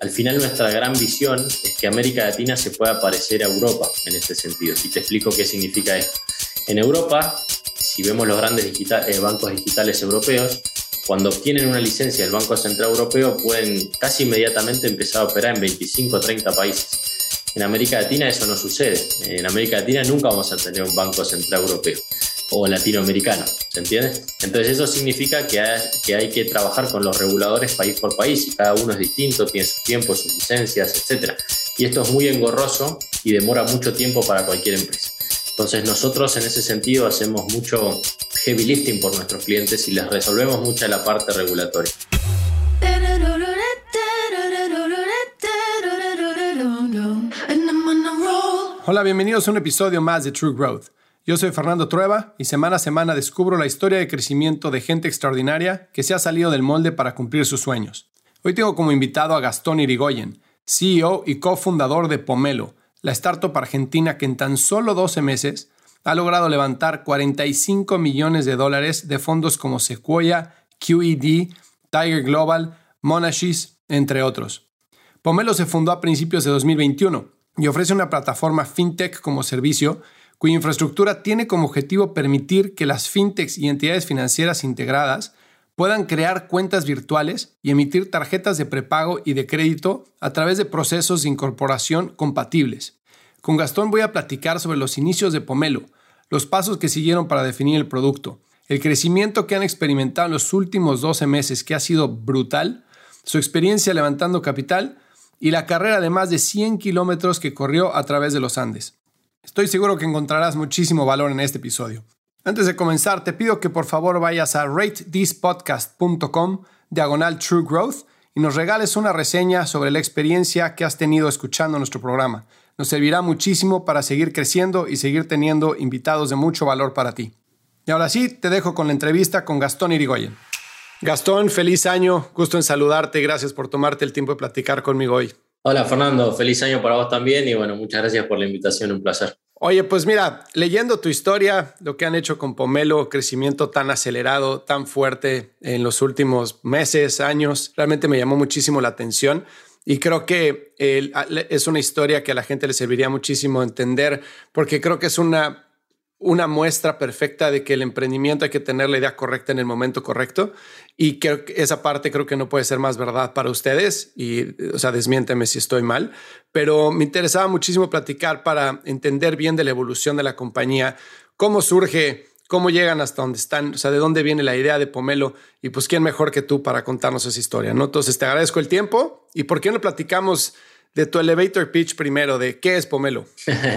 Al final nuestra gran visión es que América Latina se pueda parecer a Europa en este sentido. Si te explico qué significa esto. En Europa, si vemos los grandes bancos digitales europeos, cuando obtienen una licencia del Banco Central Europeo pueden casi inmediatamente empezar a operar en 25 o 30 países. En América Latina eso no sucede. En América Latina nunca vamos a tener un Banco Central Europeo o latinoamericano, ¿se entiende? Entonces eso significa que hay que trabajar con los reguladores país por país y cada uno es distinto, tiene sus tiempos, sus licencias, etc. Y esto es muy engorroso y demora mucho tiempo para cualquier empresa. Entonces nosotros en ese sentido hacemos mucho heavy lifting por nuestros clientes y les resolvemos mucha la parte regulatoria. Hola, bienvenidos a un episodio más de True Growth. Yo soy Fernando Trueba y semana a semana descubro la historia de crecimiento de gente extraordinaria que se ha salido del molde para cumplir sus sueños. Hoy tengo como invitado a Gastón Irigoyen, CEO y cofundador de Pomelo, la startup argentina que en tan solo 12 meses ha logrado levantar $45 millones de fondos como Sequoia, QED, Tiger Global, Monash, entre otros. Pomelo se fundó a principios de 2021 y ofrece una plataforma fintech como servicio cuya infraestructura tiene como objetivo permitir que las fintechs y entidades financieras integradas puedan crear cuentas virtuales y emitir tarjetas de prepago y de crédito a través de procesos de incorporación compatibles. Con Gastón voy a platicar sobre los inicios de Pomelo, los pasos que siguieron para definir el producto, el crecimiento que han experimentado en los últimos 12 meses que ha sido brutal, su experiencia levantando capital y la carrera de más de 100 kilómetros que corrió a través de los Andes. Estoy seguro que encontrarás muchísimo valor en este episodio. Antes de comenzar, te pido que por favor vayas a ratethispodcast.com/True Growth y nos regales una reseña sobre la experiencia que has tenido escuchando nuestro programa. Nos servirá muchísimo para seguir creciendo y seguir teniendo invitados de mucho valor para ti. Y ahora sí, te dejo con la entrevista con Gastón Irigoyen. Gastón, feliz año, gusto en saludarte, gracias por tomarte el tiempo de platicar conmigo hoy. Hola Fernando, feliz año para vos también y bueno, muchas gracias por la invitación, un placer. Oye, pues mira, leyendo tu historia, lo que han hecho con Pomelo, crecimiento tan acelerado, tan fuerte en los últimos meses, años, realmente me llamó muchísimo la atención y creo que es una historia que a la gente le serviría muchísimo entender porque creo que es una muestra perfecta de que el emprendimiento hay que tener la idea correcta en el momento correcto y que esa parte creo que no puede ser más verdad para ustedes y, o sea, desmiénteme si estoy mal, pero me interesaba muchísimo platicar para entender bien de la evolución de la compañía, cómo surge, cómo llegan hasta donde están, o sea, de dónde viene la idea de Pomelo y pues quién mejor que tú para contarnos esa historia, ¿no? Entonces te agradezco el tiempo y por qué no platicamos de tu elevator pitch primero, de qué es Pomelo.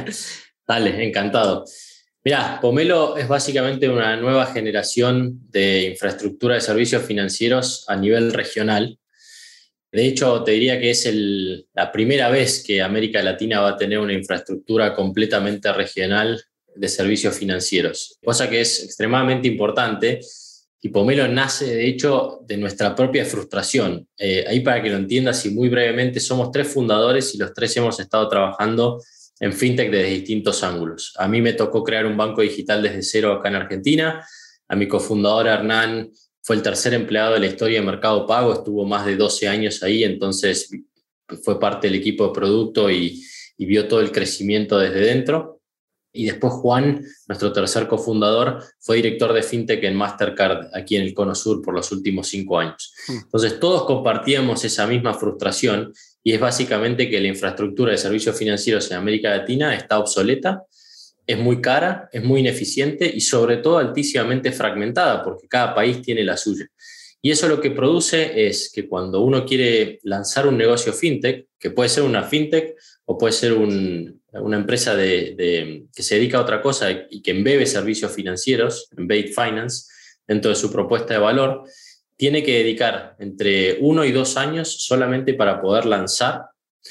Dale, encantado. Mirá, Pomelo es básicamente una nueva generación de infraestructura de servicios financieros a nivel regional. De hecho, te diría que es la primera vez que América Latina va a tener una infraestructura completamente regional de servicios financieros, cosa que es extremadamente importante. Y Pomelo nace, de hecho, de nuestra propia frustración. Ahí para que lo entiendas y muy brevemente, somos 3 fundadores y los 3 hemos estado trabajando en fintech desde distintos ángulos. A mí me tocó crear un banco digital desde cero acá en Argentina. A mi cofundador Hernán fue el tercer empleado de la historia de Mercado Pago, estuvo más de 12 años ahí, entonces fue parte del equipo de producto y vio todo el crecimiento desde dentro. Y después Juan, nuestro tercer cofundador, fue director de fintech en Mastercard aquí en el Cono Sur por los últimos 5 años. Entonces todos compartíamos esa misma frustración y es básicamente que la infraestructura de servicios financieros en América Latina está obsoleta, es muy cara, es muy ineficiente y sobre todo altísimamente fragmentada porque cada país tiene la suya. Y eso lo que produce es que cuando uno quiere lanzar un negocio fintech, que puede ser una fintech o puede ser una empresa que se dedica a otra cosa y que embebe servicios financieros, embed finance, dentro de su propuesta de valor, tiene que dedicar entre 1 y 2 años solamente para poder lanzar.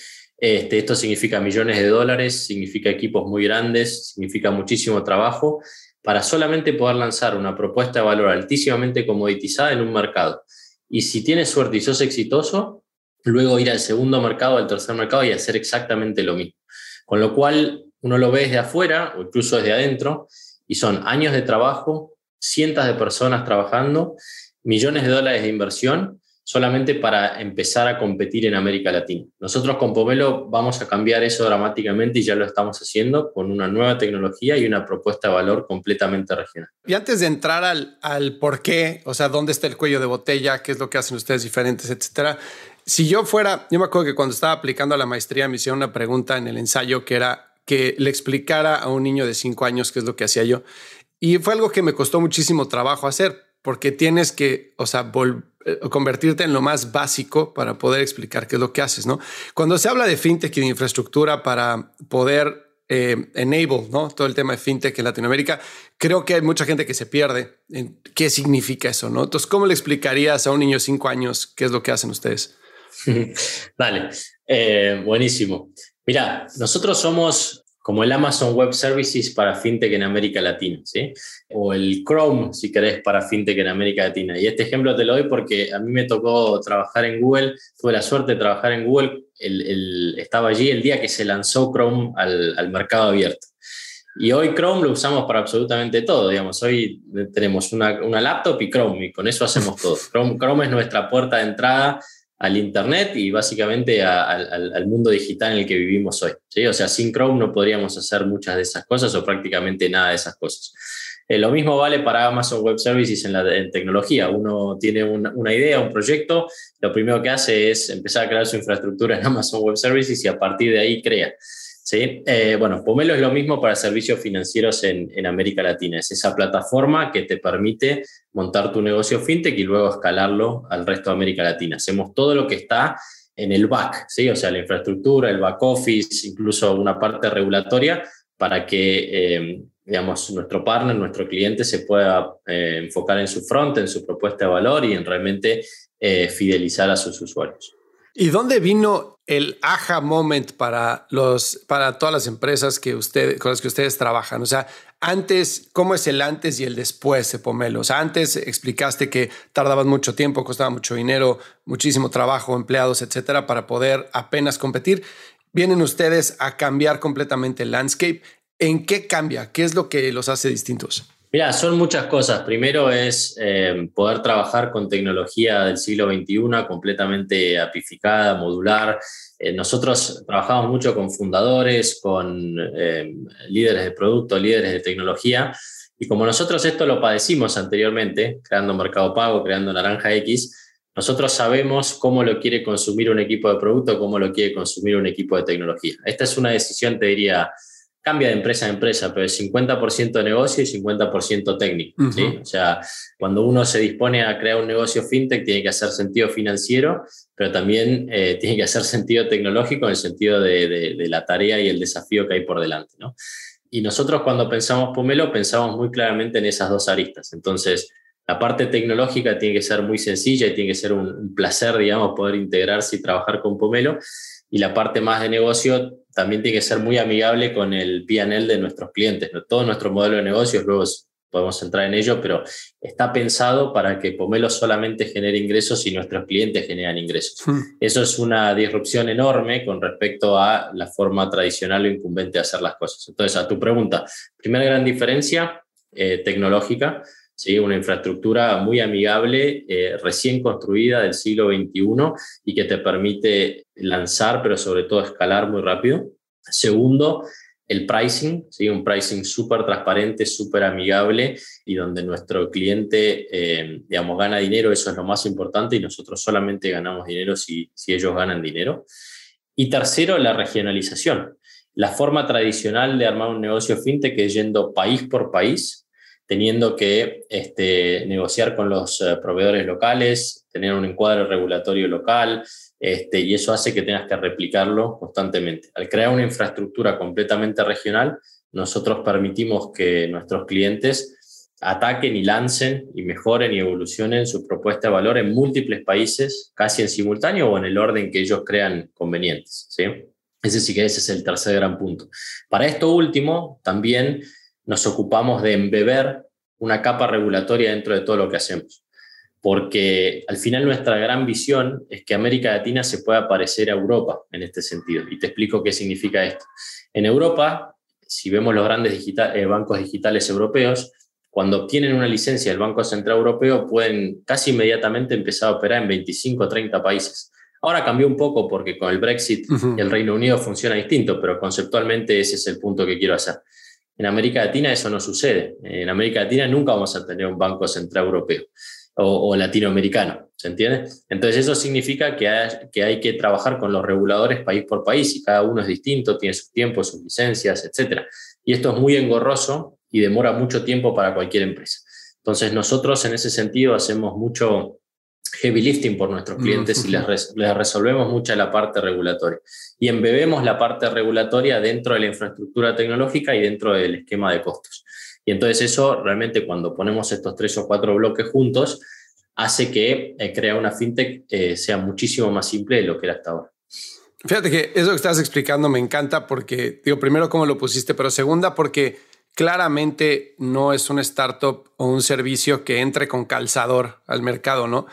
Esto significa millones de dólares, significa equipos muy grandes, significa muchísimo trabajo para solamente poder lanzar una propuesta de valor altísimamente comoditizada en un mercado. Y si tienes suerte y sos exitoso, luego ir al segundo mercado, al tercer mercado y hacer exactamente lo mismo. Con lo cual uno lo ve desde afuera o incluso desde adentro y son años de trabajo, cientos de personas trabajando, millones de dólares de inversión solamente para empezar a competir en América Latina. Nosotros con Pomelo vamos a cambiar eso dramáticamente y ya lo estamos haciendo con una nueva tecnología y una propuesta de valor completamente regional. Y antes de entrar al por qué, o sea, dónde está el cuello de botella, qué es lo que hacen ustedes diferentes, etcétera. Si yo me acuerdo que cuando estaba aplicando a la maestría me hicieron una pregunta en el ensayo que era que le explicara a un niño de 5 años qué es lo que hacía yo. Y fue algo que me costó muchísimo trabajo hacer, porque tienes que, o sea, convertirte en lo más básico para poder explicar qué es lo que haces, ¿no? Cuando se habla de fintech y de infraestructura para poder enable, ¿no? Todo el tema de fintech en Latinoamérica, creo que hay mucha gente que se pierde en qué significa eso, ¿no? Entonces, ¿cómo le explicarías a un niño de 5 años qué es lo que hacen ustedes? Dale, buenísimo. Mira, nosotros somos como el Amazon Web Services para fintech en América Latina, ¿sí? O el Chrome, si querés, para fintech en América Latina. Y este ejemplo te lo doy porque a mí me tocó trabajar en Google, tuve la suerte de trabajar en Google, estaba allí el día que se lanzó Chrome al mercado abierto. Y hoy Chrome lo usamos para absolutamente todo, digamos. Hoy tenemos una laptop y Chrome, y con eso hacemos todo. Chrome es nuestra puerta de entrada al Internet y básicamente al mundo digital en el que vivimos hoy, ¿sí? O sea, sin Chrome no podríamos hacer muchas de esas cosas o prácticamente nada de esas cosas. Lo mismo vale para Amazon Web Services en tecnología. Uno tiene una idea, un proyecto, lo primero que hace es empezar a crear su infraestructura en Amazon Web Services y a partir de ahí crea. ¿Sí? Bueno, Pomelo es lo mismo para servicios financieros en América Latina. Es esa plataforma que te permite montar tu negocio fintech y luego escalarlo al resto de América Latina. Hacemos todo lo que está en el back, ¿sí? O sea, la infraestructura, el back office, incluso una parte regulatoria para que, digamos, nuestro partner, nuestro cliente se pueda enfocar en su front, en su propuesta de valor y en realmente fidelizar a sus usuarios. ¿Y dónde vino el aha moment para todas las empresas con las que ustedes trabajan? O sea, antes, ¿cómo es el antes y el después de Pomelo? O sea, antes explicaste que tardabas mucho tiempo, costaba mucho dinero, muchísimo trabajo, empleados, etcétera, para poder apenas competir. Vienen ustedes a cambiar completamente el landscape. ¿En qué cambia? ¿Qué es lo que los hace distintos? Mira, son muchas cosas. Primero es poder trabajar con tecnología del siglo XXI completamente apificada, modular. Nosotros trabajamos mucho con fundadores, con líderes de producto, líderes de tecnología. Y como nosotros esto lo padecimos anteriormente, creando Mercado Pago, creando Naranja X, nosotros sabemos cómo lo quiere consumir un equipo de producto, cómo lo quiere consumir un equipo de tecnología. Esta es una decisión, te diría, cambia de empresa a empresa, pero es 50% de negocio y 50% técnico. Uh-huh. ¿Sí? O sea, cuando uno se dispone a crear un negocio fintech, tiene que hacer sentido financiero, pero también tiene que hacer sentido tecnológico en el sentido de la tarea y el desafío que hay por delante, ¿no? Y nosotros cuando pensamos Pomelo, pensamos muy claramente en esas dos aristas. Entonces, la parte tecnológica tiene que ser muy sencilla y tiene que ser un placer, digamos, poder integrarse y trabajar con Pomelo. Y la parte más de negocio también tiene que ser muy amigable con el P&L de nuestros clientes. Todo nuestro modelo de negocios, luego podemos entrar en ello, pero está pensado para que Pomelo solamente genere ingresos y nuestros clientes generan ingresos. Eso es una disrupción enorme con respecto a la forma tradicional o incumbente de hacer las cosas. Entonces, a tu pregunta, primera gran diferencia tecnológica, ¿sí? Una infraestructura muy amigable, recién construida del siglo XXI y que te permite lanzar, pero sobre todo escalar muy rápido. Segundo, el pricing, ¿sí? Un pricing súper transparente, súper amigable y donde nuestro cliente, digamos, gana dinero, eso es lo más importante y nosotros solamente ganamos dinero si ellos ganan dinero. Y tercero, la regionalización. La forma tradicional de armar un negocio fintech es yendo país por país, teniendo que negociar con los proveedores locales, tener un encuadre regulatorio local, y eso hace que tengas que replicarlo constantemente. Al crear una infraestructura completamente regional, nosotros permitimos que nuestros clientes ataquen y lancen y mejoren y evolucionen su propuesta de valor en múltiples países, casi en simultáneo o en el orden que ellos crean convenientes, ¿sí? Ese es el tercer gran punto. Para esto último, también nos ocupamos de embeber una capa regulatoria dentro de todo lo que hacemos. Porque al final nuestra gran visión es que América Latina se pueda parecer a Europa en este sentido. Y te explico qué significa esto. En Europa, si vemos los grandes bancos digitales europeos, cuando obtienen una licencia del Banco Central Europeo, pueden casi inmediatamente empezar a operar en 25 o 30 países. Ahora cambió un poco porque con el Brexit el Reino Unido funciona distinto, pero conceptualmente ese es el punto que quiero hacer. En América Latina eso no sucede. En América Latina nunca vamos a tener un Banco Central Europeo o latinoamericano, ¿se entiende? Entonces eso significa que hay que trabajar con los reguladores país por país y cada uno es distinto, tiene sus tiempos, sus licencias, etc. Y esto es muy engorroso y demora mucho tiempo para cualquier empresa. Entonces nosotros en ese sentido hacemos mucho heavy lifting por nuestros clientes y les resolvemos mucha la parte regulatoria. Y embebemos la parte regulatoria dentro de la infraestructura tecnológica y dentro del esquema de costos. Y entonces eso realmente cuando ponemos estos 3 o 4 bloques juntos hace que crear una fintech sea muchísimo más simple de lo que era hasta ahora. Fíjate que eso que estás explicando me encanta porque, digo, primero cómo lo pusiste, pero segunda porque claramente no es una startup o un servicio que entre con calzador al mercado, ¿no?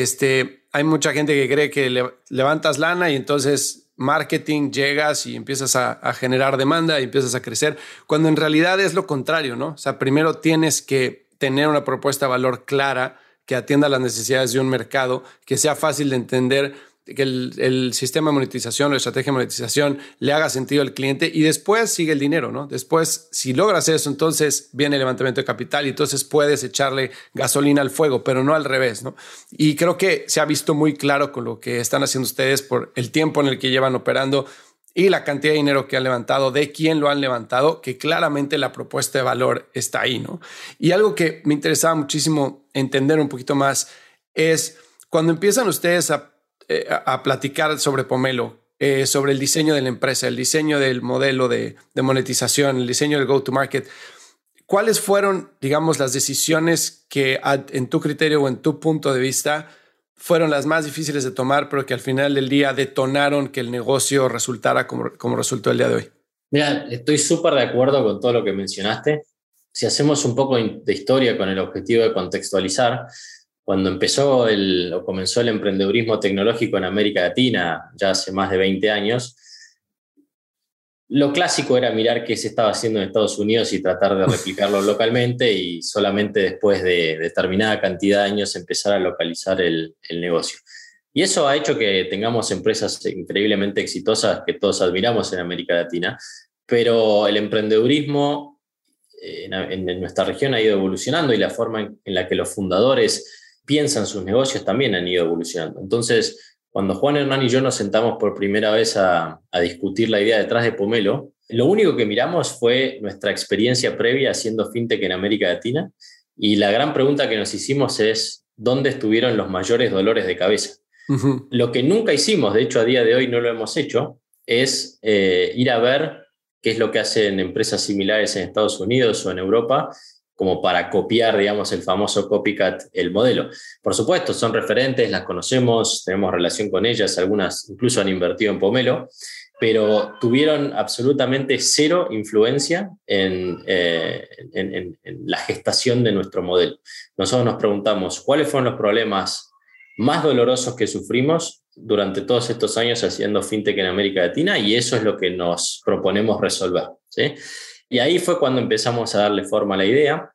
Hay mucha gente que cree que levantas lana y entonces marketing, llegas y empiezas a generar demanda y empiezas a crecer, cuando en realidad es lo contrario, ¿no? O sea, primero tienes que tener una propuesta de valor clara que atienda las necesidades de un mercado, que sea fácil de entender, que el sistema de monetización o la estrategia de monetización le haga sentido al cliente y después sigue el dinero, ¿no? Después, si logras eso, entonces viene el levantamiento de capital y entonces puedes echarle gasolina al fuego, pero no al revés, ¿no? Y creo que se ha visto muy claro con lo que están haciendo ustedes por el tiempo en el que llevan operando y la cantidad de dinero que han levantado, de quién lo han levantado, que claramente la propuesta de valor está ahí, ¿no? Y algo que me interesaba muchísimo entender un poquito más es cuando empiezan ustedes a platicar sobre Pomelo, sobre el diseño de la empresa, el diseño del modelo de monetización, el diseño del go-to-market. ¿Cuáles fueron, digamos, las decisiones que en tu criterio o en tu punto de vista fueron las más difíciles de tomar, pero que al final del día detonaron que el negocio resultara como resultó el día de hoy? Mira, estoy súper de acuerdo con todo lo que mencionaste. Si hacemos un poco de historia con el objetivo de contextualizar, cuando comenzó el emprendedurismo tecnológico en América Latina, ya hace más de 20 años, lo clásico era mirar qué se estaba haciendo en Estados Unidos y tratar de replicarlo localmente y solamente después de determinada cantidad de años empezar a localizar el negocio. Y eso ha hecho que tengamos empresas increíblemente exitosas que todos admiramos en América Latina, pero el emprendedurismo en nuestra región ha ido evolucionando y la forma en la que los fundadores piensan sus negocios también han ido evolucionando. Entonces, cuando Juan Hernán y yo nos sentamos por primera vez a discutir la idea detrás de Pomelo, lo único que miramos fue nuestra experiencia previa haciendo fintech en América Latina y la gran pregunta que nos hicimos es ¿dónde estuvieron los mayores dolores de cabeza? Uh-huh. Lo que nunca hicimos, de hecho a día de hoy no lo hemos hecho, es ir a ver qué es lo que hacen empresas similares en Estados Unidos o en Europa como para copiar, digamos, el famoso copycat, el modelo. Por supuesto, son referentes, las conocemos, tenemos relación con ellas, algunas incluso han invertido en Pomelo, pero tuvieron absolutamente cero influencia en la gestación de nuestro modelo. Nosotros nos preguntamos, ¿cuáles fueron los problemas más dolorosos que sufrimos durante todos estos años haciendo fintech en América Latina? Y eso es lo que nos proponemos resolver, ¿sí? Y ahí fue cuando empezamos a darle forma a la idea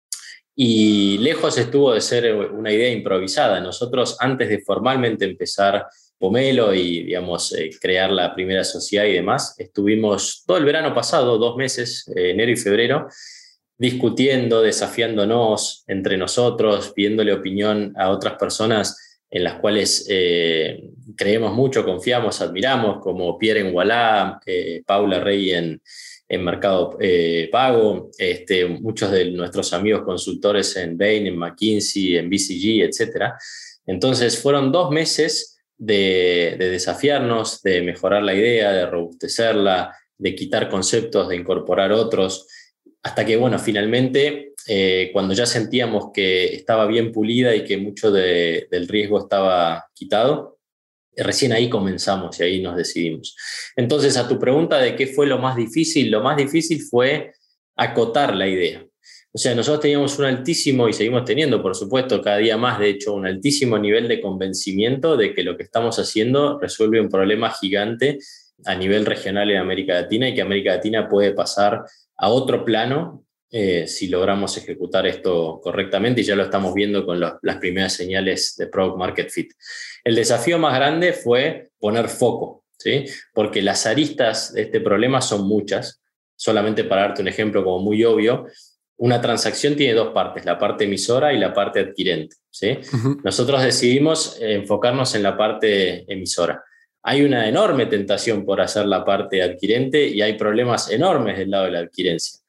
y lejos estuvo de ser una idea improvisada. Nosotros, antes de formalmente empezar Pomelo y, digamos, crear la primera sociedad y demás, estuvimos todo el verano pasado, 2 meses, enero y febrero, discutiendo, desafiándonos entre nosotros, pidiéndole opinión a otras personas en las cuales creemos mucho, confiamos, admiramos, como Pierre en Walla, Paula Rey en Mercado Pago, muchos de nuestros amigos consultores en Bain, en McKinsey, en BCG, etc. Entonces fueron 2 meses de desafiarnos, de mejorar la idea, de robustecerla, de quitar conceptos, de incorporar otros, hasta que, bueno, finalmente, cuando ya sentíamos que estaba bien pulida y que mucho del riesgo estaba quitado, recién ahí comenzamos y ahí nos decidimos. Entonces, a tu pregunta de qué fue lo más difícil fue acotar la idea. O sea, nosotros teníamos un altísimo, y seguimos teniendo, por supuesto, cada día más, de hecho, un altísimo nivel de convencimiento de que lo que estamos haciendo resuelve un problema gigante a nivel regional en América Latina y que América Latina puede pasar a otro plano si logramos ejecutar esto correctamente, y ya lo estamos viendo con las primeras señales de Product Market Fit. El desafío más grande fue poner foco, ¿sí? Porque las aristas de este problema son muchas. Solamente para darte un ejemplo como muy obvio, una transacción tiene dos partes, la parte emisora y la parte adquirente, ¿sí? Uh-huh. Nosotros decidimos enfocarnos en la parte emisora. Hay una enorme tentación por hacer la parte adquirente y hay problemas enormes del lado de la adquirencia.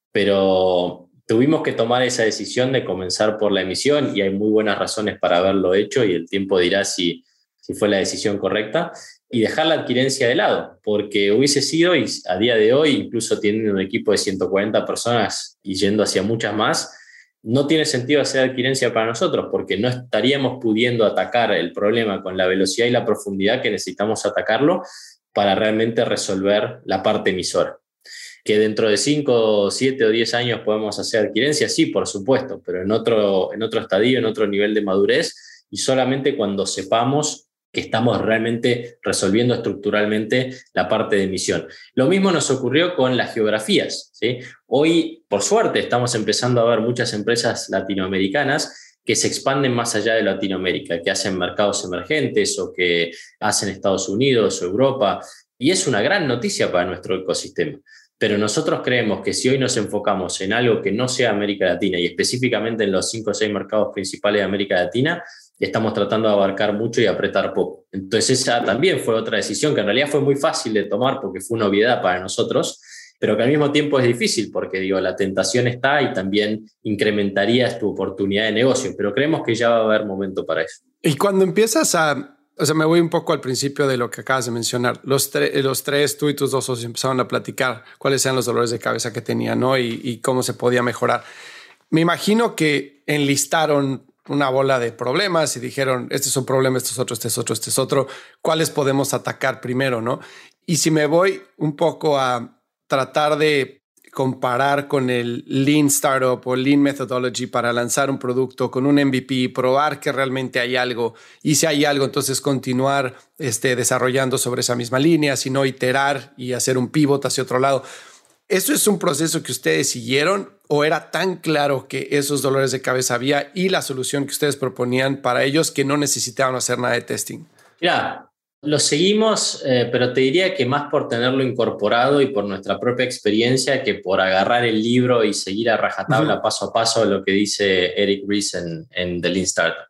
Pero tuvimos que tomar esa decisión de comenzar por la emisión y hay muy buenas razones para haberlo hecho y el tiempo dirá si fue la decisión correcta, y dejar la adquirencia de lado, porque hubiese sido, y a día de hoy, incluso teniendo un equipo de 140 personas y yendo hacia muchas más, no tiene sentido hacer adquirencia para nosotros, porque no estaríamos pudiendo atacar el problema con la velocidad y la profundidad que necesitamos atacarlo para realmente resolver la parte emisora. Que dentro de 5, 7 o 10 años podemos hacer adquirencia, sí, por supuesto, pero en otro estadio, en otro nivel de madurez, y solamente cuando sepamos que estamos realmente resolviendo estructuralmente la parte de emisión. Lo mismo nos ocurrió con las geografías, ¿sí? Hoy, por suerte, estamos empezando a ver muchas empresas latinoamericanas que se expanden más allá de Latinoamérica, que hacen mercados emergentes o que hacen Estados Unidos o Europa, y es una gran noticia para nuestro ecosistema. Pero nosotros creemos que si hoy nos enfocamos en algo que no sea América Latina y específicamente en los 5 o 6 mercados principales de América Latina, estamos tratando de abarcar mucho y apretar poco. Entonces esa también fue otra decisión que en realidad fue muy fácil de tomar porque fue una obviedad para nosotros, pero que al mismo tiempo es difícil porque la tentación está y también incrementarías tu oportunidad de negocio, pero creemos que ya va a haber momento para eso. Y cuando empiezas me voy un poco al principio de lo que acabas de mencionar. Los tres, tú y tus dos socios empezaron a platicar cuáles eran los dolores de cabeza que tenían, ¿no? Y cómo se podía mejorar. Me imagino que enlistaron una bola de problemas y dijeron, este es un problema, este es otro, este es otro, este es otro. ¿Cuáles podemos atacar primero, no? Y si me voy un poco a tratar de comparar con el Lean Startup o Lean Methodology para lanzar un producto con un MVP, probar que realmente hay algo, y si hay algo, entonces continuar desarrollando sobre esa misma línea, sino iterar y hacer un pivot hacia otro lado. ¿Eso es un proceso que ustedes siguieron o era tan claro que esos dolores de cabeza había y la solución que ustedes proponían para ellos que no necesitaban hacer nada de testing? Mira, lo seguimos, pero te diría que más por tenerlo incorporado y por nuestra propia experiencia que por agarrar el libro y seguir a rajatabla paso a paso lo que dice Eric Ries en The Lean Startup.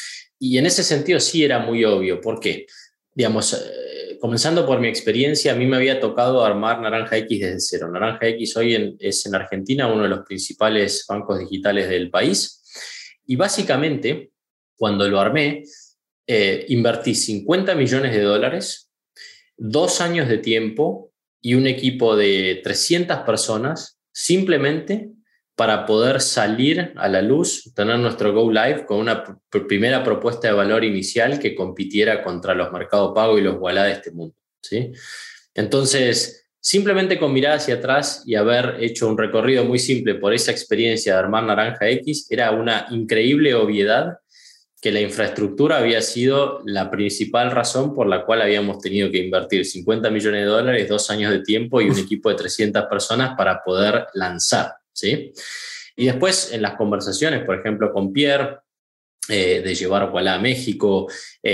Y en ese sentido sí era muy obvio. ¿Por qué? Digamos, comenzando por mi experiencia, a mí me había tocado armar Naranja X desde cero. Naranja X hoy es en Argentina uno de los principales bancos digitales del país. Y básicamente, cuando lo armé, invertí $50 millones, 2 años de tiempo y un equipo de 300 personas simplemente para poder salir a la luz, tener nuestro Go Live con una primera propuesta de valor inicial que compitiera contra los Mercado Pago y los Ualá de este mundo, ¿sí? Entonces, simplemente con mirar hacia atrás y haber hecho un recorrido muy simple por esa experiencia de armar Naranja X, era una increíble obviedad que la infraestructura había sido la principal razón por la cual habíamos tenido que invertir $50 millones, 2 años de tiempo y un equipo de 300 personas para poder lanzar, ¿sí? Y después en las conversaciones, por ejemplo, con Pierre, de llevar Ualá a México,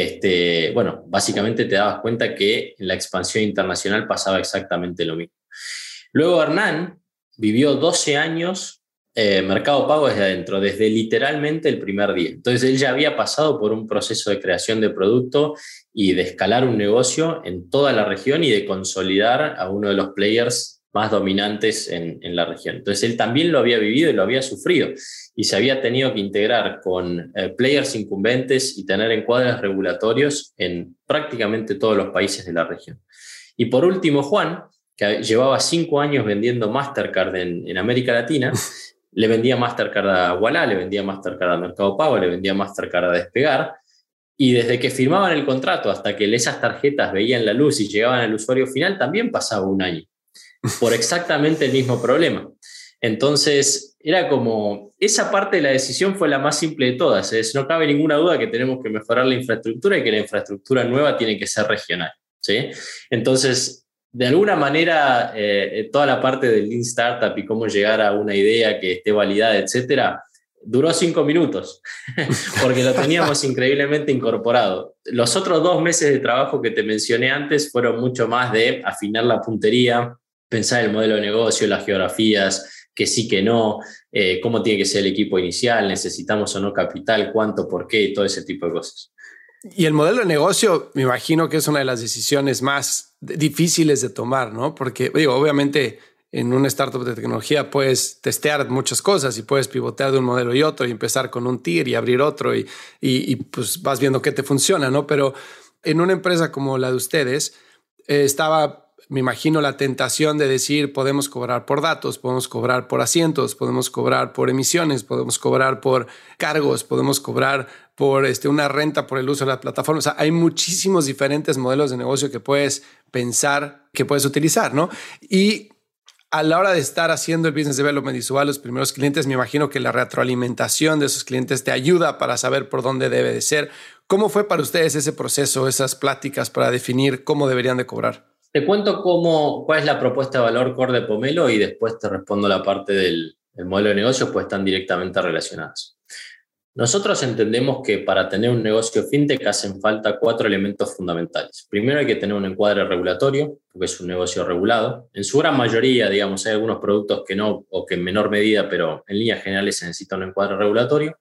bueno, básicamente te dabas cuenta que en la expansión internacional pasaba exactamente lo mismo. Luego Hernán vivió 12 años Mercado Pago desde adentro, desde literalmente el primer día. Entonces él ya había pasado por un proceso de creación de producto y de escalar un negocio en toda la región y de consolidar a uno de los players más dominantes en la región. Entonces él también lo había vivido y lo había sufrido y se había tenido que integrar con players incumbentes y tener encuadres regulatorios en prácticamente todos los países de la región. Y por último, Juan, que llevaba 5 años vendiendo Mastercard en América Latina, le vendía Mastercard a Ualá, le vendía Mastercard a Mercado Pago, le vendía Mastercard a Despegar, y desde que firmaban el contrato hasta que esas tarjetas veían la luz y llegaban al usuario final, también pasaba 1 año, por exactamente el mismo problema. Entonces, era como, esa parte de la decisión fue la más simple de todas. No cabe ninguna duda que tenemos que mejorar la infraestructura y que la infraestructura nueva tiene que ser regional, ¿sí? Entonces, de alguna manera, toda la parte del Lean Startup y cómo llegar a una idea que esté validada, etcétera, duró 5 minutos, porque lo teníamos increíblemente incorporado. Los otros 2 meses de trabajo que te mencioné antes fueron mucho más de afinar la puntería, pensar el modelo de negocio, las geografías, que sí, que no, cómo tiene que ser el equipo inicial, necesitamos o no capital, cuánto, por qué, y todo ese tipo de cosas. Y el modelo de negocio, me imagino que es una de las decisiones más difíciles de tomar, ¿no? Porque, digo, obviamente en una startup de tecnología puedes testear muchas cosas y puedes pivotear de un modelo y otro y empezar con un tier y abrir otro y pues vas viendo qué te funciona, ¿no? Pero en una empresa como la de ustedes estaba, me imagino, la tentación de decir podemos cobrar por datos, podemos cobrar por asientos, podemos cobrar por emisiones, podemos cobrar por cargos, podemos cobrar por una renta por el uso de la plataforma. O sea, hay muchísimos diferentes modelos de negocio que puedes pensar, que puedes utilizar, ¿no? Y a la hora de estar haciendo el business development y subir a los primeros clientes, me imagino que la retroalimentación de esos clientes te ayuda para saber por dónde debe de ser. ¿Cómo fue para ustedes ese proceso, esas pláticas para definir cómo deberían de cobrar? Te cuento cuál es la propuesta de valor core de Pomelo y después te respondo la parte del modelo de negocio, pues están directamente relacionados. Nosotros entendemos que para tener un negocio fintech hacen falta 4 elementos fundamentales. Primero hay que tener un encuadre regulatorio, porque es un negocio regulado. En su gran mayoría, digamos, hay algunos productos que no, o que en menor medida, pero en líneas generales se necesita un encuadre regulatorio.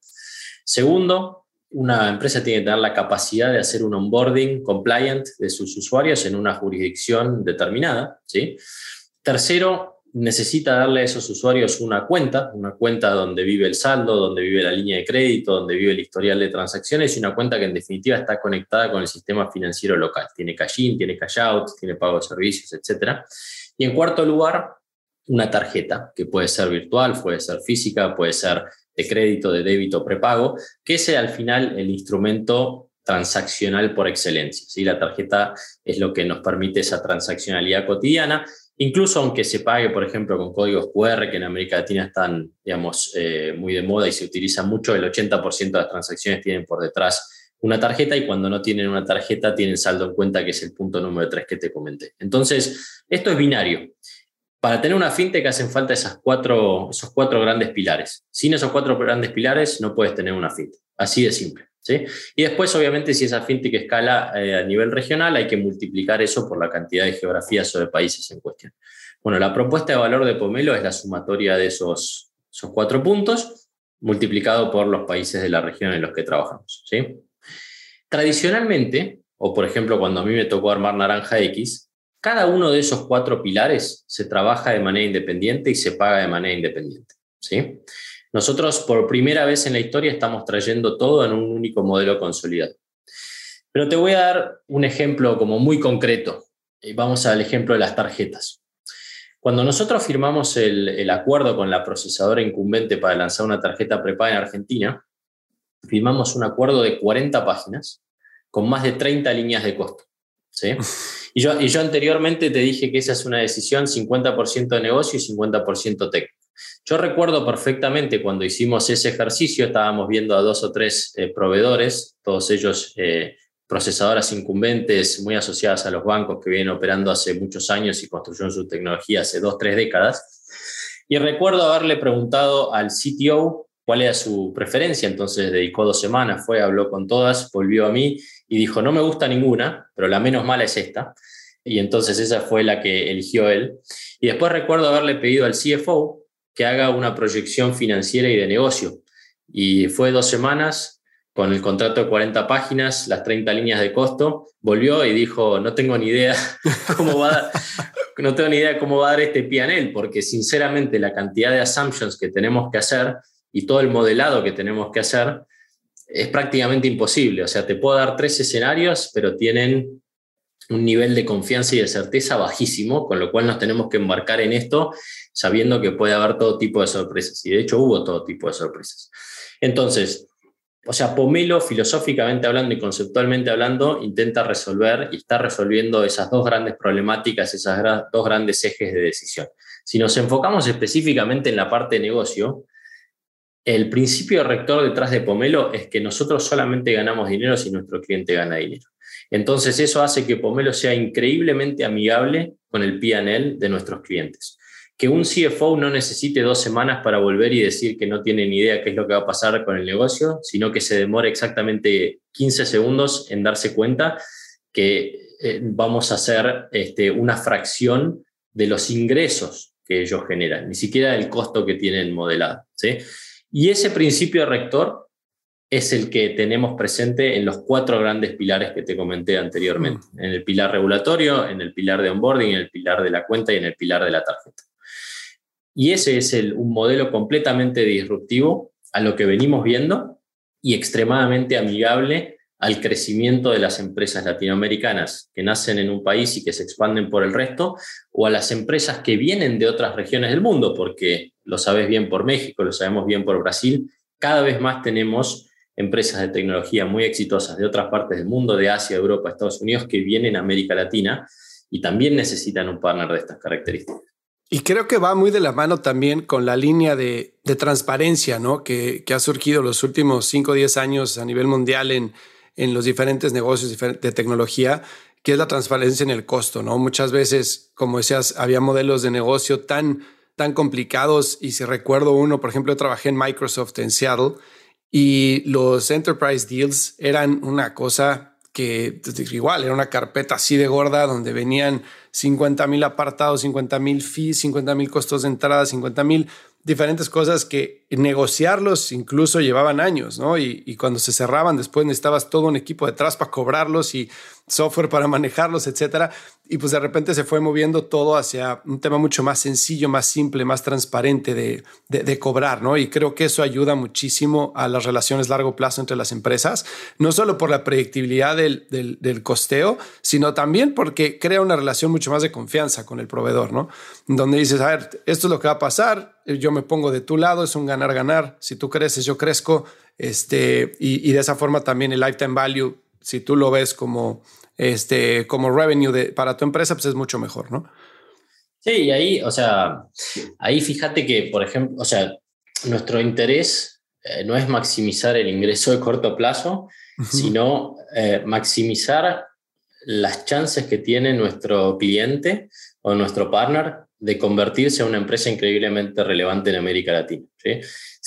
Segundo, una empresa tiene que tener la capacidad de hacer un onboarding compliant de sus usuarios en una jurisdicción determinada, ¿sí? Tercero, necesita darle a esos usuarios una cuenta donde vive el saldo, donde vive la línea de crédito, donde vive el historial de transacciones y una cuenta que en definitiva está conectada con el sistema financiero local. Tiene cash-in, tiene cash-out, tiene pago de servicios, etc. Y en cuarto lugar, una tarjeta que puede ser virtual, puede ser física, puede ser de crédito, de débito, prepago, que es al final el instrumento transaccional por excelencia, ¿sí? La tarjeta es lo que nos permite esa transaccionalidad cotidiana. Incluso aunque se pague, por ejemplo, con códigos QR, que en América Latina están, digamos, muy de moda y se utiliza mucho, el 80% de las transacciones tienen por detrás una tarjeta y cuando no tienen una tarjeta tienen saldo en cuenta, que es el punto número 3 que te comenté. Entonces, esto es binario. Para tener una fintech hacen falta esos cuatro grandes pilares. Sin esos 4 grandes pilares no puedes tener una fintech. Así de simple, ¿sí? Y después, obviamente, si esa fintech escala a nivel regional, hay que multiplicar eso por la cantidad de geografías o de países en cuestión. Bueno, la propuesta de valor de Pomelo es la sumatoria de esos 4 puntos multiplicado por los países de la región en los que trabajamos, ¿sí? Tradicionalmente, o por ejemplo cuando a mí me tocó armar Naranja X, cada uno de esos 4 pilares se trabaja de manera independiente y se paga de manera independiente, ¿sí? Nosotros por primera vez en la historia estamos trayendo todo en un único modelo consolidado. Pero te voy a dar un ejemplo como muy concreto. Vamos al ejemplo de las tarjetas. Cuando nosotros firmamos el acuerdo con la procesadora incumbente para lanzar una tarjeta prepaga en Argentina, firmamos un acuerdo de 40 páginas con más de 30 líneas de costo, ¿sí? Y yo anteriormente te dije que esa es una decisión 50% de negocio y 50% técnico. Yo recuerdo perfectamente cuando hicimos ese ejercicio, estábamos viendo a 2 o 3 proveedores, todos ellos procesadoras incumbentes muy asociadas a los bancos que vienen operando hace muchos años y construyeron su tecnología hace 2 o 3 décadas. Y recuerdo haberle preguntado al CTO cuál era su preferencia, entonces dedicó 2 semanas, habló con todas, volvió a mí y dijo, no me gusta ninguna, pero la menos mala es esta. Y entonces esa fue la que eligió él. Y después recuerdo haberle pedido al CFO que haga una proyección financiera y de negocio. Y fue 2 semanas con el contrato de 40 páginas, las 30 líneas de costo, volvió y dijo, no tengo ni idea cómo va a dar este P&L, porque sinceramente la cantidad de assumptions que tenemos que hacer y todo el modelado que tenemos que hacer es prácticamente imposible. O sea, te puedo dar 3 escenarios, pero tienen un nivel de confianza y de certeza bajísimo, con lo cual nos tenemos que embarcar en esto sabiendo que puede haber todo tipo de sorpresas. Y de hecho hubo todo tipo de sorpresas. Entonces, o sea, Pomelo, filosóficamente hablando y conceptualmente hablando, intenta resolver y está resolviendo esas 2 grandes problemáticas, esas 2 grandes ejes de decisión. Si nos enfocamos específicamente en la parte de negocio, el principio rector detrás de Pomelo es que nosotros solamente ganamos dinero si nuestro cliente gana dinero. Entonces eso hace que Pomelo sea increíblemente amigable con el P&L de nuestros clientes. Que un CFO no necesite 2 semanas para volver y decir que no tiene ni idea qué es lo que va a pasar con el negocio, sino que se demore exactamente 15 segundos en darse cuenta que vamos a hacer una fracción de los ingresos que ellos generan, ni siquiera el costo que tienen modelado, ¿sí? Y ese principio rector es el que tenemos presente en los 4 grandes pilares que te comenté anteriormente, en el pilar regulatorio, en el pilar de onboarding, en el pilar de la cuenta y en el pilar de la tarjeta. Y ese es un modelo completamente disruptivo a lo que venimos viendo y extremadamente amigable al crecimiento de las empresas latinoamericanas que nacen en un país y que se expanden por el resto, o a las empresas que vienen de otras regiones del mundo, porque lo sabes bien por México, lo sabemos bien por Brasil. Cada vez más tenemos empresas de tecnología muy exitosas de otras partes del mundo, de Asia, Europa, Estados Unidos, que vienen a América Latina y también necesitan un partner de estas características. Y creo que va muy de la mano también con la línea de transparencia, ¿no? que ha surgido los últimos 5 o 10 años a nivel mundial en los diferentes negocios de tecnología, que es la transparencia en el costo, ¿no? Muchas veces, como decías, había modelos de negocio tan complicados. Y si recuerdo uno, por ejemplo, yo trabajé en Microsoft en Seattle y los enterprise deals eran una cosa que igual era una carpeta así de gorda donde venían 50,000 apartados, 50,000 fees, 50,000 costos de entrada, 50,000 diferentes cosas que negociarlos incluso llevaban años, ¿no? Y cuando se cerraban después necesitabas todo un equipo detrás para cobrarlos y software para manejarlos, etcétera. Y pues de repente se fue moviendo todo hacia un tema mucho más sencillo, más simple, más transparente de cobrar, ¿no? Y creo que eso ayuda muchísimo a las relaciones a largo plazo entre las empresas, no solo por la predictibilidad del costeo, sino también porque crea una relación mucho más de confianza con el proveedor, ¿no? Donde dices, a ver, esto es lo que va a pasar, yo me pongo de tu lado, es un ganar-ganar, si tú creces, yo crezco, y de esa forma también el lifetime value, si tú lo ves como revenue para tu empresa, pues es mucho mejor, ¿no? Sí, y ahí, ahí fíjate que, por ejemplo, nuestro interés no es maximizar el ingreso de corto plazo, sino maximizar las chances que tiene nuestro cliente o nuestro partner de convertirse en una empresa increíblemente relevante en América Latina, ¿sí?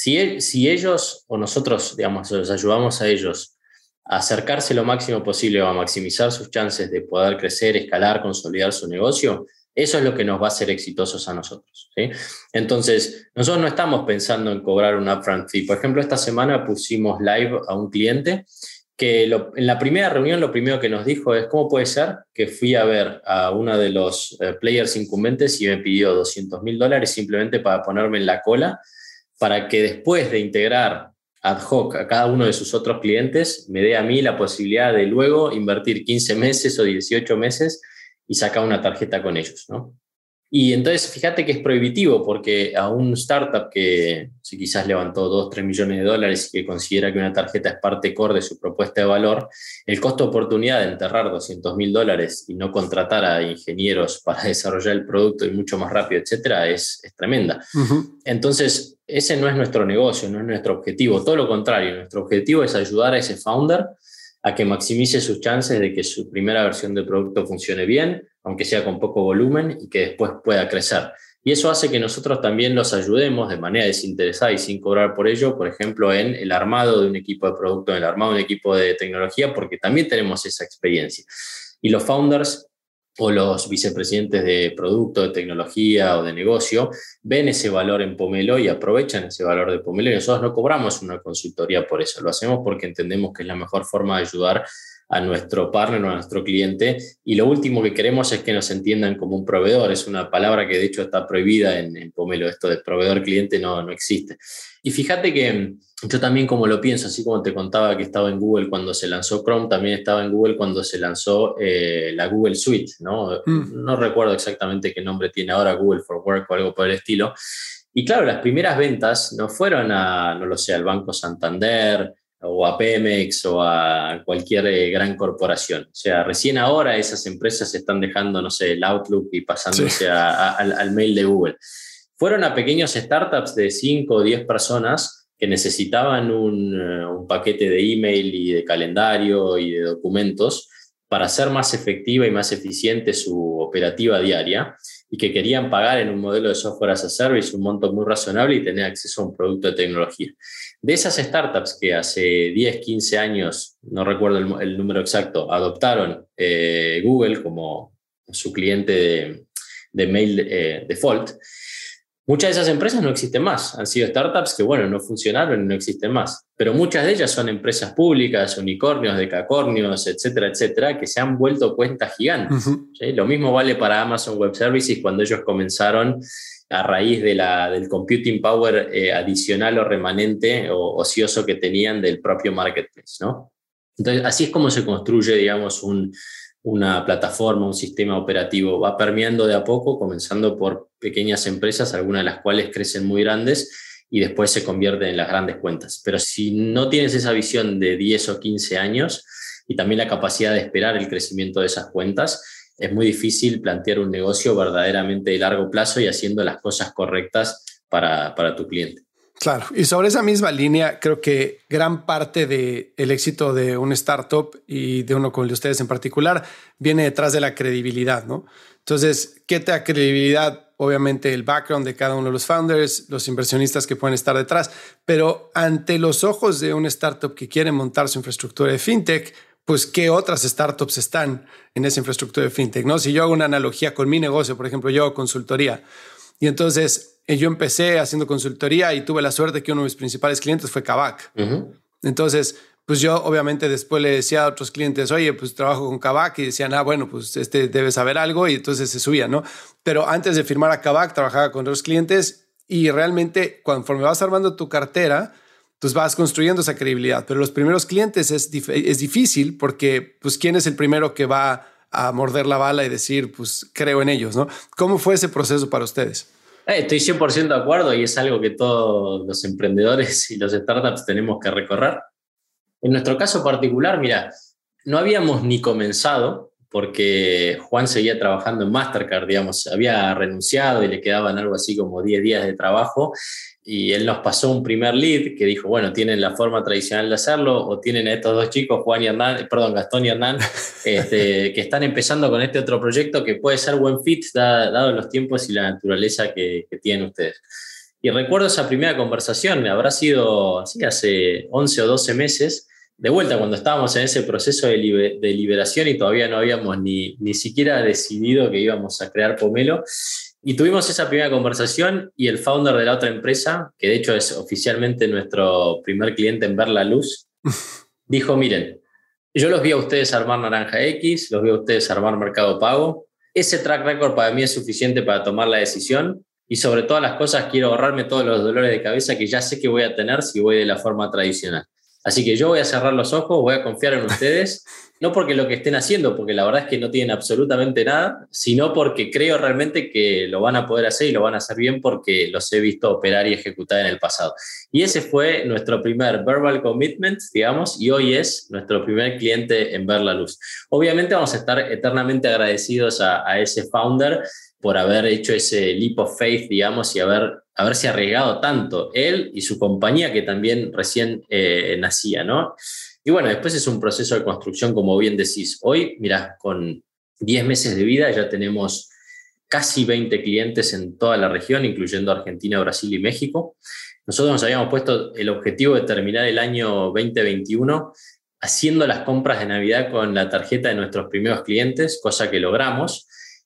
Si ellos o nosotros, digamos, les ayudamos a ellos a acercarse lo máximo posible o a maximizar sus chances de poder crecer, escalar, consolidar su negocio, eso es lo que nos va a hacer exitosos a nosotros, ¿sí? Entonces, nosotros no estamos pensando en cobrar un upfront fee. Por ejemplo, esta semana pusimos live a un cliente que en la primera reunión lo primero que nos dijo es: ¿cómo puede ser que fui a ver a uno de los players incumbentes y me pidió $200,000 simplemente para ponerme en la cola, para que después de integrar ad hoc a cada uno de sus otros clientes me dé a mí la posibilidad de luego invertir 15 meses o 18 meses y sacar una tarjeta con ellos, ¿no? Y entonces fíjate que es prohibitivo, porque a un startup que si quizás levantó 2-3 millones de dólares y que considera que una tarjeta es parte core de su propuesta de valor, el costo de oportunidad de enterrar $200,000 y no contratar a ingenieros para desarrollar el producto y mucho más rápido, etcétera, es tremenda. Entonces, ese no es nuestro negocio, no es nuestro objetivo. Todo lo contrario, nuestro objetivo es ayudar a ese founder a que maximice sus chances de que su primera versión de producto funcione bien, aunque sea con poco volumen, y que después pueda crecer. Y eso hace que nosotros también los ayudemos de manera desinteresada y sin cobrar por ello, por ejemplo, en el armado de un equipo de producto, en el armado de un equipo de tecnología, porque también tenemos esa experiencia. Y los founders o los vicepresidentes de producto, de tecnología o de negocio ven ese valor en Pomelo y aprovechan ese valor de Pomelo, y nosotros no cobramos una consultoría por eso, lo hacemos porque entendemos que es la mejor forma de ayudar a nuestro partner o a nuestro cliente, y lo último que queremos es que nos entiendan como un proveedor. Es una palabra que de hecho está prohibida en Pomelo, esto de proveedor-cliente no existe. Y fíjate que yo también, como lo pienso, así como te contaba que estaba en Google cuando se lanzó Chrome, también estaba en Google cuando se lanzó la Google Suite, ¿no? No recuerdo exactamente qué nombre tiene ahora, Google for Work o algo por el estilo. Y claro, las primeras ventas no fueron al Banco Santander o a Pemex o a cualquier gran corporación. O sea, recién ahora esas empresas están dejando, no sé, el Outlook y pasándose al mail de Google. Fueron a pequeños startups de 5 o 10 personas que necesitaban un paquete de email y de calendario y de documentos, para hacer más efectiva y más eficiente su operativa diaria y que querían pagar en un modelo de software as a service un monto muy razonable y tener acceso a un producto de tecnología. De esas startups que hace 10, 15 años, no recuerdo el número exacto, adoptaron Google como su cliente de mail default, muchas de esas empresas no existen más. Han sido startups que, bueno, no funcionaron y no existen más. Pero muchas de ellas son empresas públicas, unicornios, decacornios, etcétera, etcétera, que se han vuelto cuentas gigantes. Uh-huh. ¿Sí? Lo mismo vale para Amazon Web Services cuando ellos comenzaron a raíz del computing power adicional o remanente o ocioso que tenían del propio marketplace, ¿no? Entonces, así es como se construye, digamos, una plataforma, un sistema operativo. Va permeando de a poco, comenzando por pequeñas empresas, algunas de las cuales crecen muy grandes y después se convierten en las grandes cuentas. Pero si no tienes esa visión de 10 o 15 años y también la capacidad de esperar el crecimiento de esas cuentas, es muy difícil plantear un negocio verdaderamente de largo plazo y haciendo las cosas correctas para tu cliente. Claro, y sobre esa misma línea, creo que gran parte del éxito de un startup y de uno como el de ustedes en particular viene detrás de la credibilidad, ¿no? Entonces, ¿qué te da credibilidad? Obviamente el background de cada uno de los founders, los inversionistas que pueden estar detrás, pero ante los ojos de un startup que quiere montar su infraestructura de fintech, pues ¿qué otras startups están en esa infraestructura de fintech, ¿no? Si yo hago una analogía con mi negocio, por ejemplo, yo hago consultoría y entonces yo empecé haciendo consultoría y tuve la suerte que uno de mis principales clientes fue Kavak. Uh-huh. Entonces, pues yo obviamente después le decía a otros clientes, oye, pues trabajo con Kavak, y decían, bueno, pues debe saber algo, y entonces se subía, ¿no? Pero antes de firmar a Kavak, trabajaba con otros clientes y realmente conforme vas armando tu cartera, pues vas construyendo esa credibilidad. Pero los primeros clientes es difícil porque, pues, ¿quién es el primero que va a morder la bala y decir, pues, creo en ellos, ¿no? ¿Cómo fue ese proceso para ustedes? Estoy 100% de acuerdo y es algo que todos los emprendedores y los startups tenemos que recorrer. En nuestro caso particular, mira, no habíamos ni comenzado porque Juan seguía trabajando en Mastercard, digamos, había renunciado y le quedaban algo así como 10 días de trabajo y él nos pasó un primer lead que dijo, bueno, tienen la forma tradicional de hacerlo o tienen a estos dos chicos, Gastón y Hernán, que están empezando con este otro proyecto que puede ser buen fit dado los tiempos y la naturaleza que tienen ustedes. Y recuerdo esa primera conversación, habrá sido sí, hace 11 o 12 meses, de vuelta cuando estábamos en ese proceso de liberación y todavía no habíamos ni siquiera decidido que íbamos a crear Pomelo. Y tuvimos esa primera conversación y el founder de la otra empresa, que de hecho es oficialmente nuestro primer cliente en ver la luz, dijo, miren, yo los vi a ustedes armar Naranja X, los vi a ustedes armar Mercado Pago. Ese track record para mí es suficiente para tomar la decisión y sobre todas las cosas quiero ahorrarme todos los dolores de cabeza que ya sé que voy a tener si voy de la forma tradicional. Así que yo voy a cerrar los ojos, voy a confiar en ustedes, no porque lo que estén haciendo, porque la verdad es que no tienen absolutamente nada, sino porque creo realmente que lo van a poder hacer y lo van a hacer bien porque los he visto operar y ejecutar en el pasado. Y ese fue nuestro primer verbal commitment, digamos, y hoy es nuestro primer cliente en ver la luz. Obviamente vamos a estar eternamente agradecidos a ese founder por haber hecho ese leap of faith, digamos, y haberse arriesgado tanto él y su compañía que también recién nacía, ¿no? Y bueno, después es un proceso de construcción, como bien decís. Hoy, mirá, con 10 meses de vida ya tenemos casi 20 clientes en toda la región, incluyendo Argentina, Brasil y México. Nosotros nos habíamos puesto el objetivo de terminar el año 2021 haciendo las compras de Navidad con la tarjeta de nuestros primeros clientes, cosa que logramos.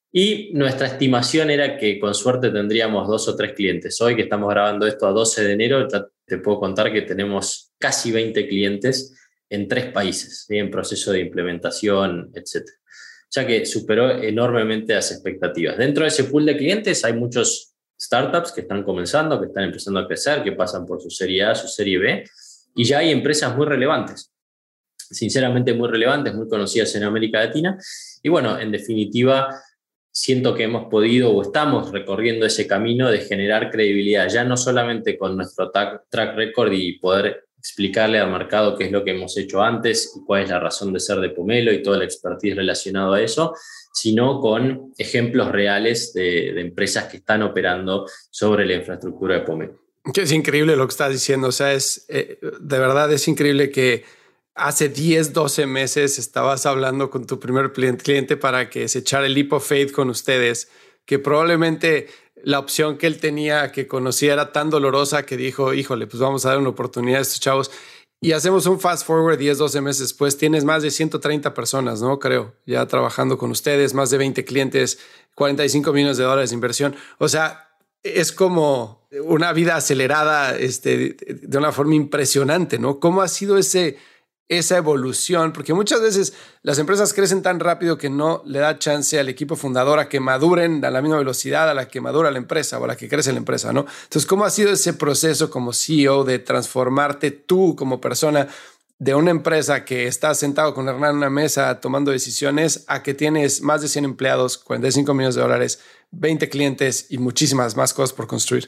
Y nuestra estimación era que con suerte tendríamos 2 o 3 clientes. Hoy que estamos grabando esto a 12 de enero, ya te puedo contar que tenemos casi 20 clientes en 3 países, ¿sí? En proceso de implementación, etc. Ya que superó enormemente las expectativas. Dentro de ese pool de clientes hay muchos startups que están comenzando, que están empezando a crecer, que pasan por su serie A, su serie B, y ya hay empresas muy relevantes, sinceramente muy relevantes, muy conocidas en América Latina. Y bueno, en definitiva, siento que hemos podido o estamos recorriendo ese camino de generar credibilidad, ya no solamente con nuestro track record y poder explicarle al mercado qué es lo que hemos hecho antes y cuál es la razón de ser de Pomelo y toda la expertise relacionada a eso, sino con ejemplos reales de empresas que están operando sobre la infraestructura de Pomelo. Que es increíble lo que estás diciendo, o sea, de verdad es increíble que hace 10, 12 meses estabas hablando con tu primer cliente para que se echara el leap of faith con ustedes, que probablemente la opción que él tenía, que conocía, era tan dolorosa que dijo, híjole, pues vamos a dar una oportunidad a estos chavos. Y hacemos un fast forward 10, 12 meses después, tienes más de 130 personas, ¿no? Creo, ya trabajando con ustedes, más de 20 clientes, $45 millones de inversión. O sea, es como una vida acelerada de una forma impresionante, ¿no? ¿Cómo ha sido esa evolución? Porque muchas veces las empresas crecen tan rápido que no le da chance al equipo fundador a que maduren a la misma velocidad a la que madura la empresa o a la que crece la empresa, ¿no? Entonces, ¿cómo ha sido ese proceso como CEO de transformarte tú como persona de una empresa que está sentado con Hernán en una mesa tomando decisiones a que tienes más de 100 empleados, $45 millones, 20 clientes y muchísimas más cosas por construir?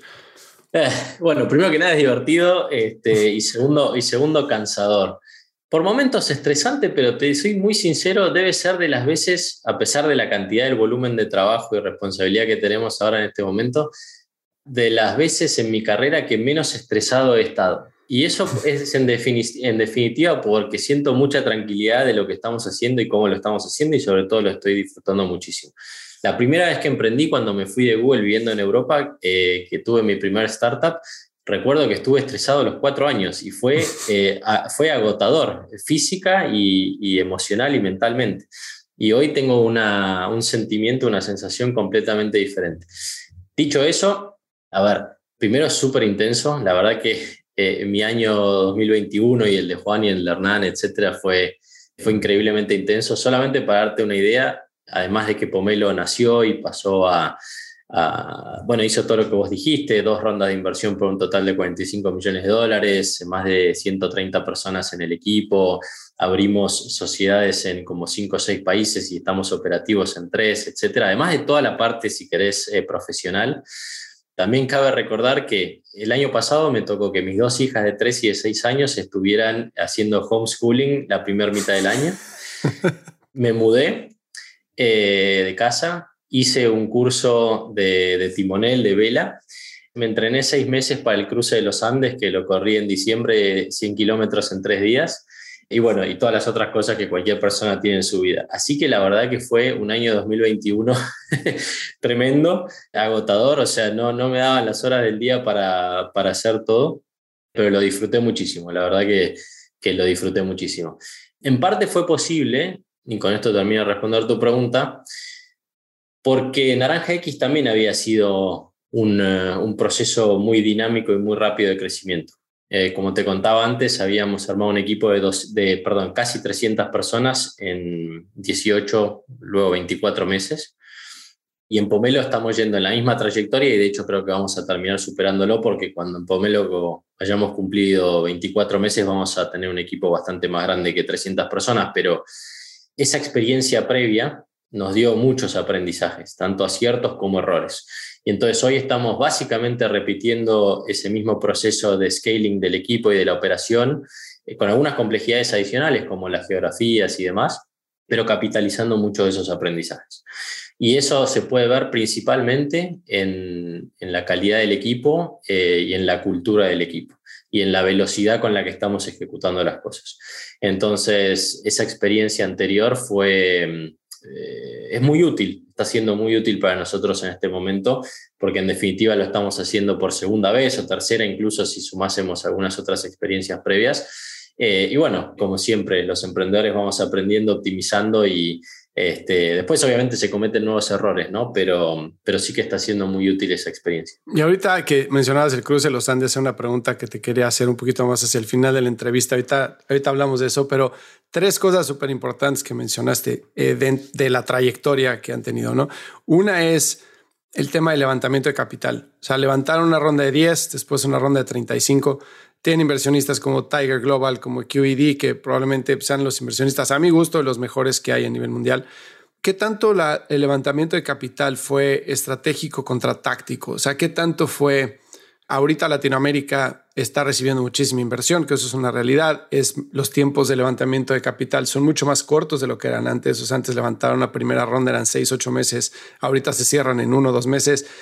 Bueno, primero que nada es divertido y segundo cansador. Por momentos estresante, pero te soy muy sincero, debe ser de las veces, a pesar de la cantidad del volumen de trabajo y responsabilidad que tenemos ahora en este momento, de las veces en mi carrera que menos estresado he estado. Y eso es en definitiva porque siento mucha tranquilidad de lo que estamos haciendo y cómo lo estamos haciendo, y sobre todo lo estoy disfrutando muchísimo. La primera vez que emprendí, cuando me fui de Google viviendo en Europa, que tuve mi primer startup, recuerdo que estuve estresado los 4 años y fue agotador física y emocional y mentalmente. Y hoy tengo un sentimiento, una sensación completamente diferente. Dicho eso, a ver, primero es súper intenso. La verdad que mi año 2021 y el de Juan y el de Hernán, etcétera, fue increíblemente intenso. Solamente para darte una idea, además de que Pomelo nació y pasó bueno, hizo todo lo que vos dijiste, 2 rondas de inversión por un total de $45 millones, más de 130 personas en el equipo, abrimos sociedades en como 5 o 6 países y estamos operativos en 3, etcétera. Además de toda la parte, si querés, profesional. También cabe recordar que el año pasado me tocó que mis 2 hijas de 3 y de 6 años estuvieran haciendo homeschooling la primera mitad del año. Me mudé de casa, hice un curso de timonel, de vela. Me entrené 6 meses para el cruce de los Andes, que lo corrí en diciembre, 100 kilómetros en 3 días. Y bueno, y todas las otras cosas que cualquier persona tiene en su vida. Así que la verdad que fue un año 2021 tremendo, agotador. O sea, no me daban las horas del día para hacer todo, pero lo disfruté muchísimo. La verdad que lo disfruté muchísimo. En parte fue posible, y con esto termino de responder tu pregunta, porque Naranja X también había sido un proceso muy dinámico y muy rápido de crecimiento. Como te contaba antes, habíamos armado un equipo de casi 300 personas en 18, luego 24 meses. Y en Pomelo estamos yendo en la misma trayectoria, y de hecho creo que vamos a terminar superándolo, porque cuando en Pomelo hayamos cumplido 24 meses vamos a tener un equipo bastante más grande que 300 personas. Pero esa experiencia previa nos dio muchos aprendizajes, tanto aciertos como errores. Y entonces hoy estamos básicamente repitiendo ese mismo proceso de scaling del equipo y de la operación, con algunas complejidades adicionales como las geografías y demás, pero capitalizando muchos de esos aprendizajes. Y eso se puede ver principalmente en la calidad del equipo y en la cultura del equipo y en la velocidad con la que estamos ejecutando las cosas. Entonces, esa experiencia anterior es muy útil, está siendo muy útil para nosotros en este momento, porque en definitiva lo estamos haciendo por segunda vez o tercera, incluso si sumásemos algunas otras experiencias previas. Y bueno, como siempre, los emprendedores vamos aprendiendo, optimizando, y después obviamente se cometen nuevos errores, ¿no? Pero sí que está siendo muy útil esa experiencia. Y ahorita que mencionabas el cruce de los Andes, es una pregunta que te quería hacer un poquito más hacia el final de la entrevista. Ahorita hablamos de eso, pero 3 cosas súper importantes que mencionaste de la trayectoria que han tenido, ¿no? Una es el tema del levantamiento de capital. O sea, levantaron una ronda de 10, después una ronda de 35. Tienen inversionistas como Tiger Global, como QED, que probablemente sean los inversionistas, a mi gusto, los mejores que hay a nivel mundial. ¿Qué tanto el levantamiento de capital fue estratégico contra táctico? O sea, ¿qué tanto fue? Ahorita Latinoamérica está recibiendo muchísima inversión, que eso es una realidad. Los tiempos de levantamiento de capital son mucho más cortos de lo que eran antes. O sea, antes levantaron una primera ronda, eran 6, 8 meses. Ahorita se cierran en 1 o 2 meses.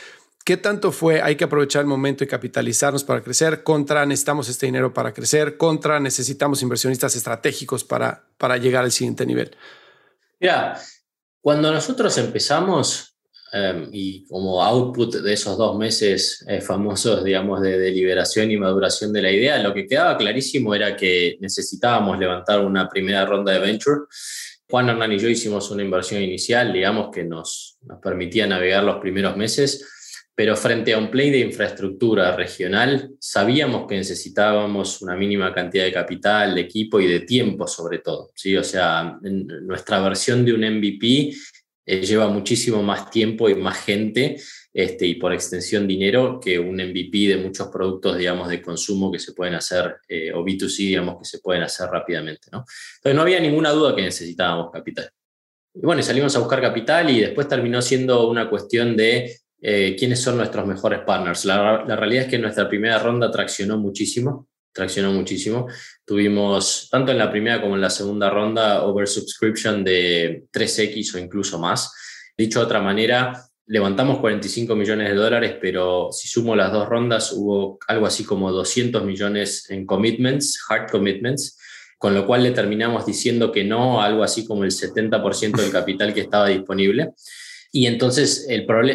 ¿Qué tanto fue hay que aprovechar el momento y capitalizarnos para crecer contra necesitamos este dinero para crecer, contra necesitamos inversionistas estratégicos para llegar al siguiente nivel? Mira, cuando nosotros empezamos y como output de esos 2 meses famosos, digamos, de deliberación y maduración de la idea, lo que quedaba clarísimo era que necesitábamos levantar una primera ronda de venture. Juan Hernán y yo hicimos una inversión inicial, digamos, que nos permitía navegar los primeros meses, pero frente a un play de infraestructura regional, sabíamos que necesitábamos una mínima cantidad de capital, de equipo y de tiempo sobre todo, ¿sí? O sea, nuestra versión de un MVP lleva muchísimo más tiempo y más gente y por extensión dinero que un MVP de muchos productos, digamos, de consumo que se pueden hacer, o B2C, digamos, que se pueden hacer rápidamente, ¿no? Entonces no había ninguna duda que necesitábamos capital. Y bueno, salimos a buscar capital y después terminó siendo una cuestión de quiénes son nuestros mejores partners. La realidad es que nuestra primera ronda traccionó muchísimo. Tuvimos, tanto en la primera como en la segunda ronda, oversubscription de 3x o incluso más. Dicho de otra manera, levantamos $45 millones, pero si sumo las dos rondas, hubo algo así como 200 millones en commitments, hard commitments, con lo cual le terminamos diciendo que no a algo así como el 70% del capital que estaba disponible. Y entonces,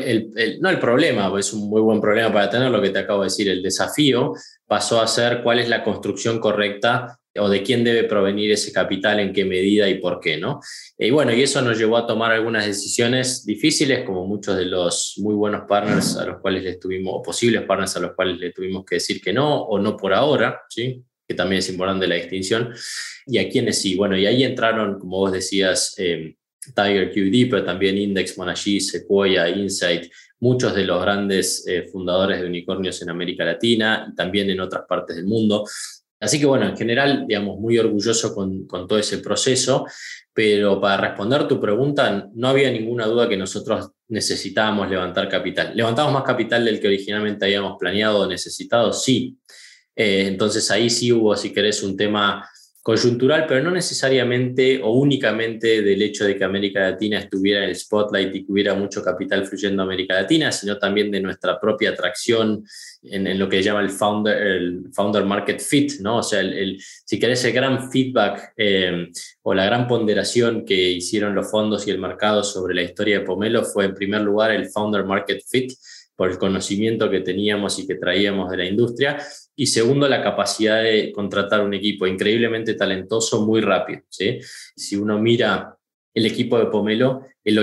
no el problema, pues es un muy buen problema para tener, lo que te acabo de decir, el desafío pasó a ser cuál es la construcción correcta o de quién debe provenir ese capital, en qué medida y por qué, ¿no? Y bueno, y eso nos llevó a tomar algunas decisiones difíciles, como muchos de los muy buenos partners a los cuales les tuvimos, o posibles partners a los cuales le tuvimos que decir que no, o no por ahora, ¿sí? Que también es importante la distinción, y a quienes sí. Bueno, y ahí entraron, como vos decías, Tiger QD, pero también Index, Monashi, Sequoia, Insight, muchos de los grandes fundadores de unicornios en América Latina y también en otras partes del mundo. Así que bueno, en general, digamos, muy orgulloso con todo ese proceso, pero para responder tu pregunta, no había ninguna duda que nosotros necesitábamos levantar capital. ¿Levantamos más capital del que originalmente habíamos planeado o necesitado? Sí. Entonces ahí sí hubo, si querés, un tema coyuntural, pero no necesariamente o únicamente del hecho de que América Latina estuviera en el spotlight y que hubiera mucho capital fluyendo a América Latina, sino también de nuestra propia atracción en lo que se llama el founder market fit, ¿no? O sea, si querés, el gran feedback o la gran ponderación que hicieron los fondos y el mercado sobre la historia de Pomelo fue, en primer lugar, el founder market fit, por el conocimiento que teníamos y que traíamos de la industria, y segundo, la capacidad de contratar un equipo increíblemente talentoso muy rápido, ¿sí? Si uno mira el equipo de Pomelo, el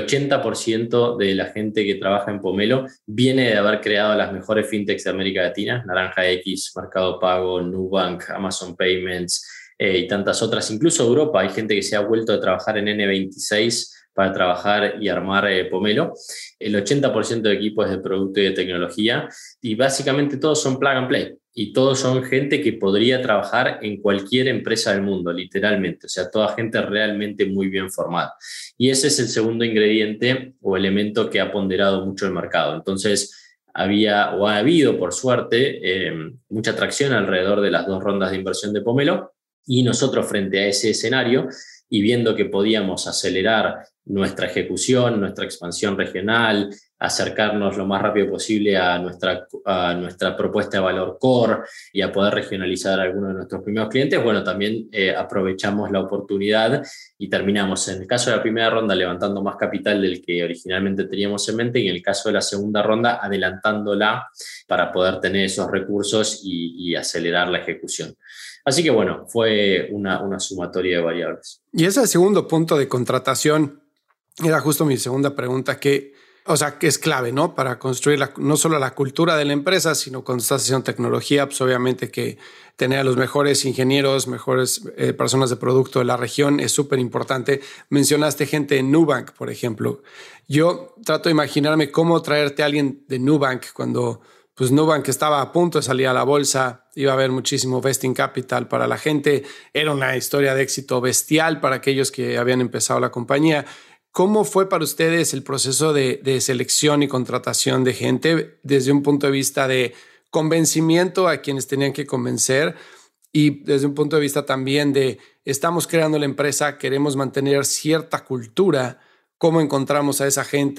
80% de la gente que trabaja en Pomelo viene de haber creado las mejores fintechs de América Latina, Naranja X, Mercado Pago, Nubank, Amazon Payments y tantas otras. Incluso Europa, hay gente que se ha vuelto a trabajar en N26 para trabajar y armar Pomelo. El 80% de equipos de producto y de tecnología, y básicamente todos son plug and play. Y todos son gente que podría trabajar en cualquier empresa del mundo, literalmente. O sea, toda gente realmente muy bien formada. Y ese es el segundo ingrediente o elemento que ha ponderado mucho el mercado. Entonces, ha habido, por suerte, mucha atracción alrededor de las dos rondas de inversión de Pomelo. Y nosotros, frente a ese escenario, y viendo que podíamos acelerar nuestra ejecución, nuestra expansión regional, acercarnos lo más rápido posible a nuestra propuesta de valor core y a poder regionalizar a algunos de nuestros primeros clientes, bueno, también aprovechamos la oportunidad y terminamos, en el caso de la primera ronda, levantando más capital del que originalmente teníamos en mente, y en el caso de la segunda ronda, adelantándola para poder tener esos recursos y acelerar la ejecución. Así que bueno, fue una sumatoria de variables. Y ese segundo punto de contratación era justo mi segunda pregunta, que es clave, ¿no? Para construir no solo la cultura de la empresa, sino cuando estás haciendo tecnología, pues obviamente que tener a los mejores ingenieros, mejores personas de producto de la región es súper importante. Mencionaste gente de Nubank, por ejemplo. Yo trato de imaginarme cómo traerte a alguien de Nubank cuando pues Nubank estaba a punto de salir a la bolsa, iba a haber muchísimo vesting capital para la gente, era una historia de éxito bestial para aquellos que habían empezado la compañía. ¿Cómo fue para ustedes el proceso de selección y contratación de gente desde un punto de vista de convencimiento a quienes tenían que convencer y desde un punto de vista también de estamos creando la empresa, queremos mantener cierta cultura? ¿Cómo encontramos a esa gente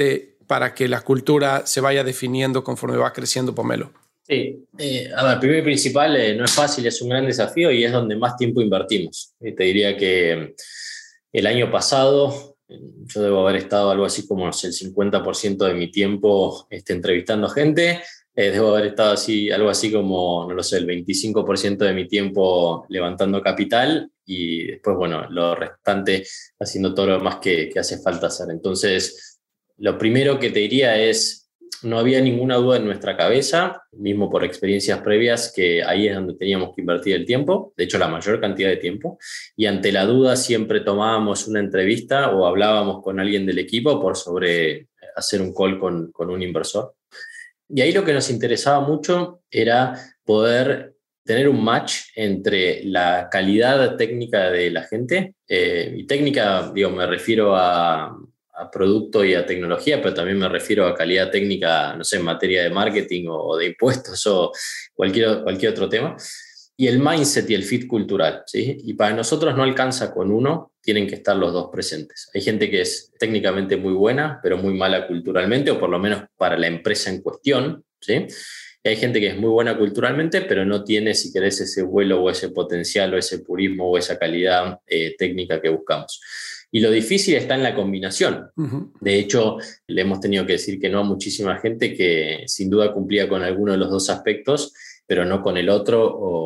para que la cultura se vaya definiendo conforme va creciendo Pomelo? Sí, primero y principal, no es fácil, es un gran desafío y es donde más tiempo invertimos. Te diría que el año pasado yo debo haber estado algo así como el 50% de mi tiempo entrevistando gente. Debo haber estado algo así como, no lo sé, el 25% de mi tiempo levantando capital y después, bueno, lo restante haciendo todo lo demás que hace falta hacer. Entonces, lo primero que te diría es, no había ninguna duda en nuestra cabeza, mismo por experiencias previas, que ahí es donde teníamos que invertir el tiempo, de hecho la mayor cantidad de tiempo, y ante la duda siempre tomábamos una entrevista o hablábamos con alguien del equipo por sobre hacer un call con un inversor. Y ahí lo que nos interesaba mucho era poder tener un match entre la calidad técnica de la gente, y técnica, digo, me refiero a producto y a tecnología, pero también me refiero a calidad técnica, no sé, en materia de marketing o de impuestos o cualquier otro tema, y el mindset y el fit cultural, ¿sí? Y para nosotros no alcanza con uno, tienen que estar los dos presentes. Hay gente que es técnicamente muy buena, pero muy mala culturalmente, o por lo menos para la empresa en cuestión, ¿sí? Y hay gente que es muy buena culturalmente, pero no tiene, si querés, ese vuelo o ese potencial o ese purismo o esa calidad técnica que buscamos. Y lo difícil está en la combinación. Uh-huh. De hecho, le hemos tenido que decir que no a muchísima gente que sin duda cumplía con alguno de los dos aspectos, pero no con el otro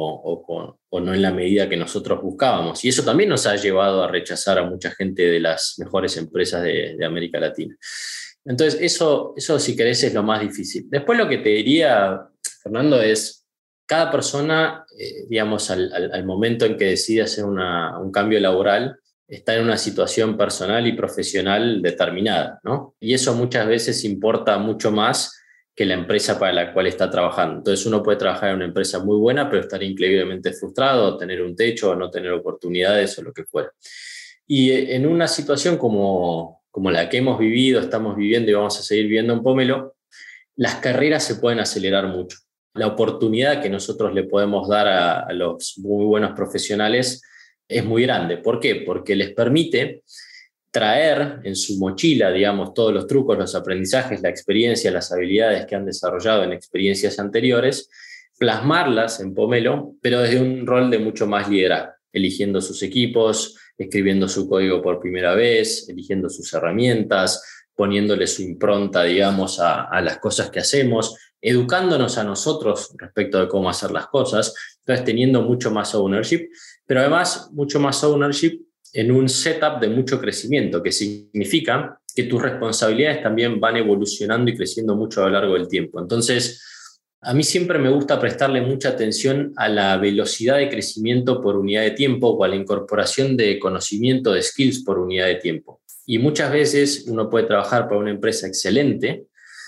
o no en la medida que nosotros buscábamos. Y eso también nos ha llevado a rechazar a mucha gente de las mejores empresas de América Latina. Entonces, eso, si querés, es lo más difícil. Después lo que te diría, Fernando, es cada persona, digamos, al momento en que decide hacer un cambio laboral, está en una situación personal y profesional determinada, ¿no? Y eso muchas veces importa mucho más que la empresa para la cual está trabajando. Entonces uno puede trabajar en una empresa muy buena, pero estar increíblemente frustrado, tener un techo, o no tener oportunidades o lo que fuera. Y en una situación como la que hemos vivido, estamos viviendo y vamos a seguir viviendo en Pomelo, las carreras se pueden acelerar mucho. La oportunidad que nosotros le podemos dar a los muy buenos profesionales es muy grande. ¿Por qué? Porque les permite traer en su mochila, digamos, todos los trucos, los aprendizajes, la experiencia, las habilidades que han desarrollado en experiencias anteriores, plasmarlas en Pomelo, pero desde un rol de mucho más liderazgo, eligiendo sus equipos, escribiendo su código por primera vez, eligiendo sus herramientas, poniéndole su impronta, digamos, a las cosas que hacemos, educándonos a nosotros respecto de cómo hacer las cosas, entonces teniendo mucho más ownership, pero además mucho más ownership en un setup de mucho crecimiento, que significa que tus responsabilidades también van evolucionando y creciendo mucho a lo largo del tiempo. Entonces, a mí siempre me gusta prestarle mucha atención a la velocidad de crecimiento por unidad de tiempo o a la incorporación de conocimiento, de skills por unidad de tiempo. Y muchas veces uno puede trabajar para una empresa excelente,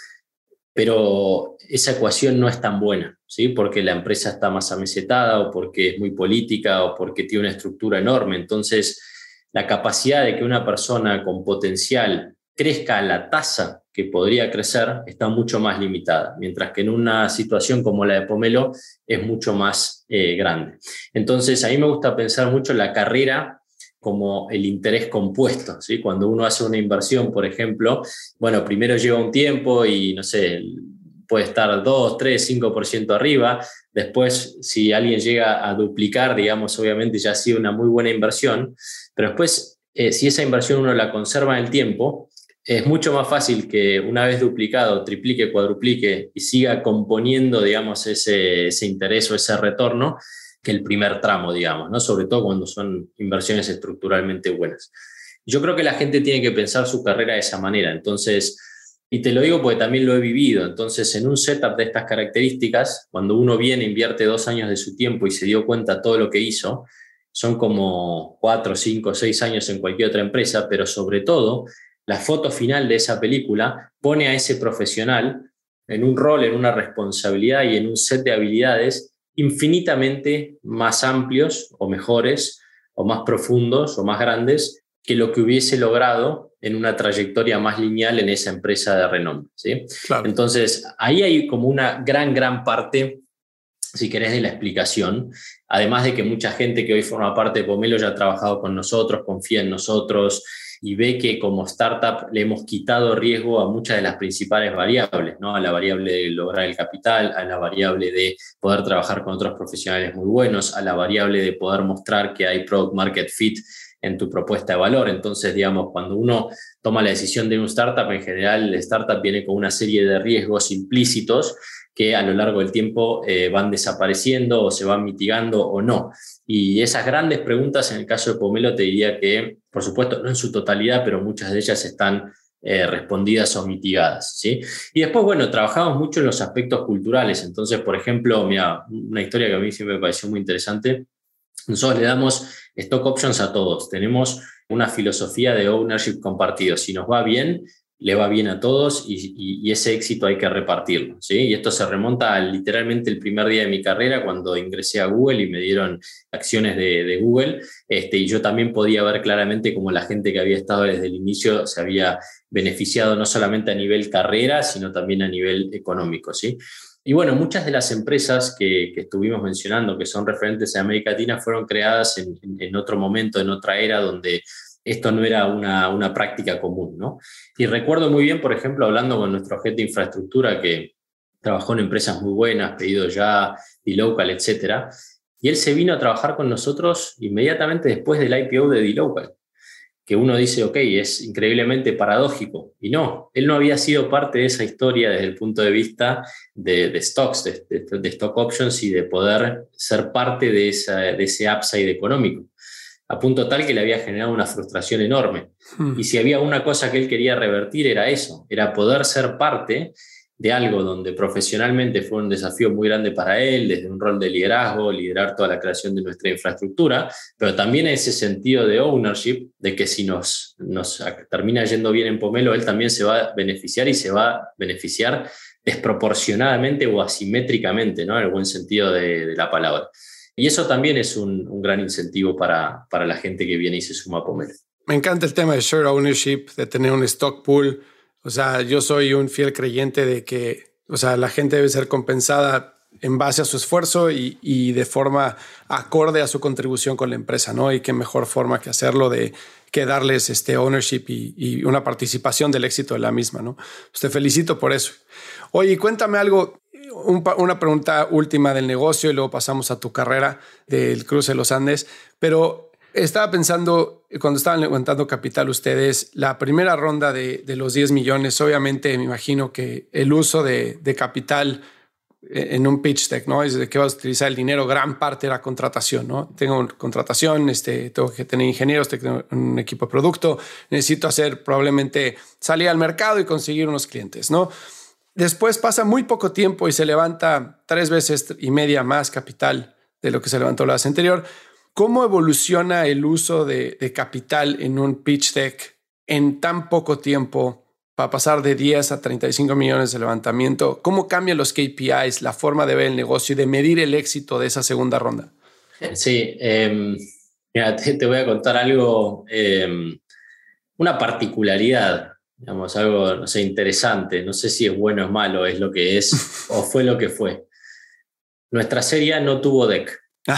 pero esa ecuación no es tan buena, ¿sí? Porque la empresa está más amesetada o porque es muy política o porque tiene una estructura enorme. Entonces, la capacidad de que una persona con potencial crezca a la tasa que podría crecer está mucho más limitada, mientras que en una situación como la de Pomelo es mucho más grande. Entonces, a mí me gusta pensar mucho en la carrera como el interés compuesto, ¿sí? Cuando uno hace una inversión, por ejemplo, bueno, primero lleva un tiempo y, no sé, puede estar 2, 3, 5% arriba. Después, si alguien llega a duplicar, digamos, obviamente ya ha sido una muy buena inversión, pero después, si esa inversión uno la conserva en el tiempo, es mucho más fácil que una vez duplicado, triplique, cuadruplique y siga componiendo, digamos, ese interés o ese retorno, que el primer tramo, digamos, ¿no? Sobre todo cuando son inversiones estructuralmente buenas. Yo creo que la gente tiene que pensar su carrera de esa manera. Entonces, y te lo digo porque también lo he vivido, entonces en un setup de estas características, cuando uno viene, invierte 2 años de su tiempo y se dio cuenta de todo lo que hizo, son como 4, 5, 6 años en cualquier otra empresa, pero sobre todo, la foto final de esa película pone a ese profesional en un rol, en una responsabilidad y en un set de habilidades infinitamente más amplios o mejores o más profundos o más grandes que lo que hubiese logrado en una trayectoria más lineal en esa empresa de renombre, ¿sí? Claro. Entonces, ahí hay como una gran parte, si querés, de la explicación, además de que mucha gente que hoy forma parte de Pomelo ya ha trabajado con nosotros, confía en nosotros, y ve que como startup le hemos quitado riesgo a muchas de las principales variables, ¿no? A la variable de lograr el capital, a la variable de poder trabajar con otros profesionales muy buenos, a la variable de poder mostrar que hay product market fit en tu propuesta de valor. Entonces, digamos, cuando uno toma la decisión de un startup, en general el startup viene con una serie de riesgos implícitos que a lo largo del tiempo van desapareciendo o se van mitigando o no. Y esas grandes preguntas, en el caso de Pomelo, te diría que, por supuesto, no en su totalidad, pero muchas de ellas están respondidas o mitigadas, ¿sí? Y después, bueno, trabajamos mucho en los aspectos culturales. Entonces, por ejemplo, mira, una historia que a mí siempre me pareció muy interesante. Nosotros le damos stock options a todos. Tenemos una filosofía de ownership compartido. Si nos va bien, le va bien a todos y ese éxito hay que repartirlo, ¿sí? Y esto se remonta a literalmente el primer día de mi carrera cuando ingresé a Google y me dieron acciones de Google, y yo también podía ver claramente cómo la gente que había estado desde el inicio se había beneficiado no solamente a nivel carrera, sino también a nivel económico, ¿sí? Y bueno, muchas de las empresas que estuvimos mencionando, que son referentes en América Latina, fueron creadas en otro momento, en otra era, donde esto no era una práctica común, ¿no? Y recuerdo muy bien, por ejemplo, hablando con nuestro jefe de infraestructura, que trabajó en empresas muy buenas, Pedido Ya, dLocal, etcétera, y él se vino a trabajar con nosotros inmediatamente después del IPO de dLocal, que uno dice, ok, es increíblemente paradójico. Y no, él no había sido parte de esa historia desde el punto de vista de stocks, de stock options y de poder ser parte de ese upside económico, a punto tal que le había generado una frustración enorme. Y si había una cosa que él quería revertir era eso, era poder ser parte de algo donde profesionalmente fue un desafío muy grande para él, desde un rol de liderazgo, liderar toda la creación de nuestra infraestructura, pero también ese sentido de ownership, de que si nos termina yendo bien en Pomelo, él también se va a beneficiar y se va a beneficiar desproporcionadamente o asimétricamente, ¿no? En el buen sentido de la palabra. Y eso también es un gran incentivo para la gente que viene y se suma a Pomelo. Me encanta el tema de share ownership, de tener un stock pool. O sea, yo soy un fiel creyente de que, o sea, la gente debe ser compensada en base a su esfuerzo y de forma acorde a su contribución con la empresa, ¿no? Y qué mejor forma que hacerlo que darles este ownership y una participación del éxito de la misma, ¿no? Pues te felicito por eso. Oye, cuéntame algo, una pregunta última del negocio y luego pasamos a tu carrera del cruce de los Andes, pero estaba pensando, cuando estaban levantando capital ustedes, la primera ronda de los 10 millones, obviamente me imagino que el uso de capital en un pitch deck, ¿no? Es de que vas a utilizar el dinero, gran parte era contratación, ¿no? Tengo contratación, tengo que tener ingenieros, tengo que tener un equipo de producto, necesito hacer probablemente salir al mercado y conseguir unos clientes, ¿no? Después pasa muy poco tiempo y se levanta 3 veces y media más capital de lo que se levantó la vez anterior. ¿Cómo evoluciona el uso de capital en un pitch deck en tan poco tiempo para pasar de 10 a 35 millones de levantamiento? ¿Cómo cambian los KPIs, la forma de ver el negocio y de medir el éxito de esa segunda ronda? Sí, mira, te voy a contar algo, una particularidad, digamos, algo, no sé, interesante. No sé si es bueno o es malo, es lo que es o fue lo que fue. Nuestra serie no tuvo deck.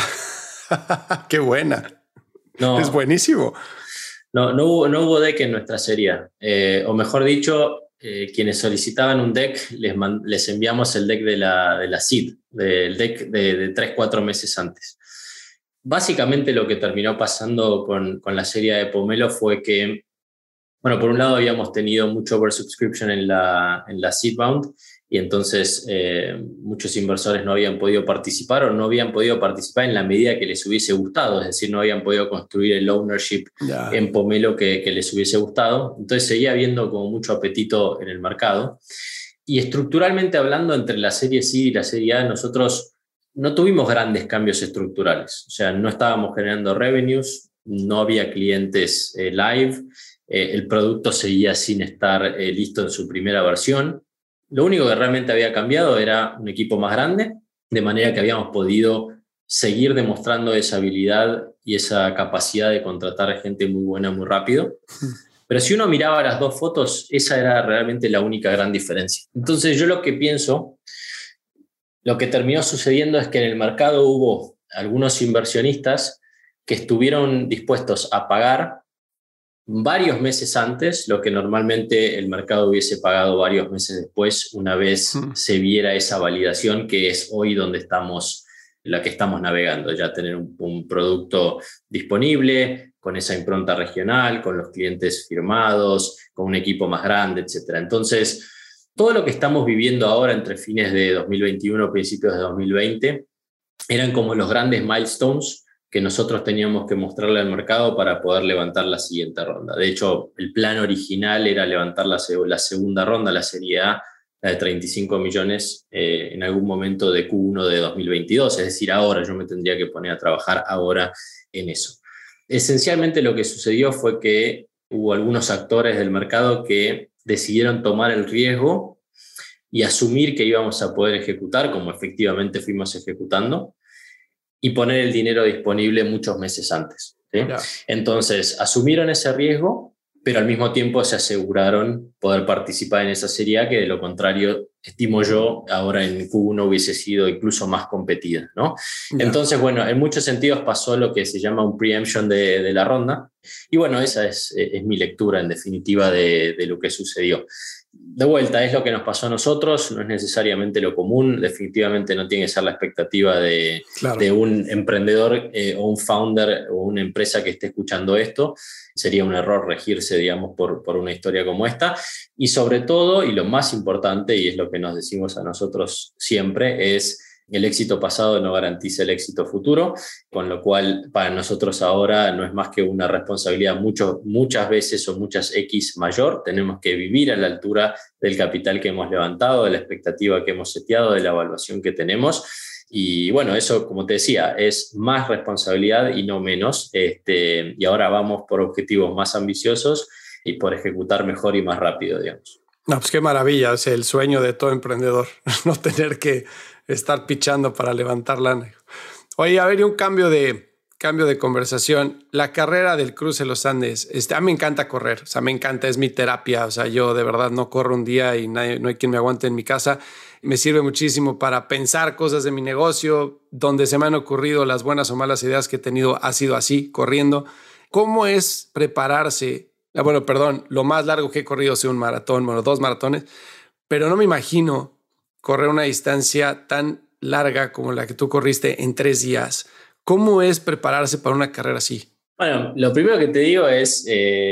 ¡Qué buena! No, Es buenísimo. no hubo deck en nuestra serie. O mejor dicho, quienes solicitaban un deck, les enviamos el deck de la seed, del deck de 3-4 meses antes. Básicamente lo que terminó pasando con la serie de Pomelo fue que, bueno, por un lado habíamos tenido mucho oversubscription en la seed round y entonces muchos inversores no habían podido participar o no habían podido participar en la medida que les hubiese gustado, es decir, no habían podido construir el ownership en Pomelo que les hubiese gustado. Entonces seguía habiendo como mucho apetito en el mercado. Y estructuralmente hablando, entre la serie C y la serie A, nosotros no tuvimos grandes cambios estructurales. O sea, no estábamos generando revenues, no había clientes live, el producto seguía sin estar listo en su primera versión. Lo único que realmente había cambiado era un equipo más grande, de manera que habíamos podido seguir demostrando esa habilidad y esa capacidad de contratar gente muy buena muy rápido. Pero si uno miraba las dos fotos, esa era realmente la única gran diferencia. Entonces yo lo que pienso, lo que terminó sucediendo es que en el mercado hubo algunos inversionistas que estuvieron dispuestos a pagar varios meses antes, lo que normalmente el mercado hubiese pagado varios meses después, una vez se viera esa validación, que es hoy donde estamos, la que estamos navegando, ya tener un producto disponible, con esa impronta regional, con los clientes firmados, con un equipo más grande, etc. Entonces, todo lo que estamos viviendo ahora entre fines de 2021 principios de 2020 eran como los grandes milestones que nosotros teníamos que mostrarle al mercado para poder levantar la siguiente ronda. De hecho, el plan original era levantar la segunda ronda, la Serie A, la de 35 millones, en algún momento de Q1 de 2022. Es decir, ahora yo me tendría que poner a trabajar ahora en eso. Esencialmente lo que sucedió fue que hubo algunos actores del mercado que decidieron tomar el riesgo y asumir que íbamos a poder ejecutar, como efectivamente fuimos ejecutando, y poner el dinero disponible muchos meses antes, ¿sí? Yeah. Entonces, asumieron ese riesgo, pero al mismo tiempo se aseguraron poder participar en esa Serie A, que de lo contrario, estimo yo, ahora en Q1 hubiese sido incluso más competida, ¿no? Yeah. Entonces, bueno, en muchos sentidos pasó lo que se llama un preemption de la ronda, y bueno, esa es mi lectura en definitiva de lo que sucedió. De vuelta, es lo que nos pasó a nosotros, no es necesariamente lo común, definitivamente no tiene que ser la expectativa de un emprendedor o un founder o una empresa que esté escuchando esto. Sería un error regirse, digamos, por una historia como esta. Y sobre todo, y lo más importante, y es lo que nos decimos a nosotros siempre, es el éxito pasado no garantiza el éxito futuro, con lo cual para nosotros ahora no es más que una responsabilidad muchas veces o muchas X mayor. Tenemos que vivir a la altura del capital que hemos levantado, de la expectativa que hemos seteado, de la evaluación que tenemos. Y bueno, eso, como te decía, es más responsabilidad y no menos. Y ahora vamos por objetivos más ambiciosos y por ejecutar mejor y más rápido, digamos. No, pues qué maravilla, es el sueño de todo emprendedor, no tener que estar pichando para levantar lana. Oye, a ver, un cambio de conversación. La carrera del Cruce de los Andes, a mí me encanta correr, o sea, me encanta, es mi terapia, o sea, yo de verdad no corro un día y no hay quien me aguante en mi casa. Me sirve muchísimo para pensar cosas de mi negocio, donde se me han ocurrido las buenas o malas ideas que he tenido, ha sido así, corriendo. ¿Cómo es prepararse? Bueno, perdón, lo más largo que he corrido es un maratón, bueno, 2 maratones, pero no me imagino correr una distancia tan larga como la que tú corriste en 3 días. ¿Cómo es prepararse para una carrera así? Bueno, lo primero que te digo es,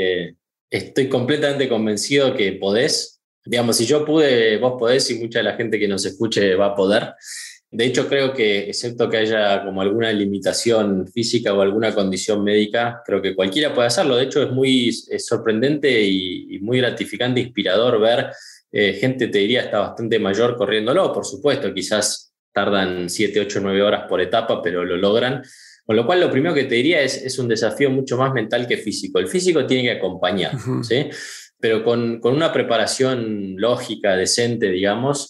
estoy completamente convencido que podés. Digamos, si yo pude, vos podés, y mucha de la gente que nos escuche va a poder. De hecho, creo que, excepto que haya como alguna limitación física o alguna condición médica, creo que cualquiera puede hacerlo. De hecho, es muy sorprendente y muy gratificante, inspirador ver gente, te diría, está bastante mayor corriéndolo. Por supuesto, quizás tardan 7, 8, 9 horas por etapa, pero lo logran. Con lo cual, lo primero que te diría es un desafío mucho más mental que físico. El físico tiene que acompañar, ¿sí? Pero con una preparación lógica, decente, digamos,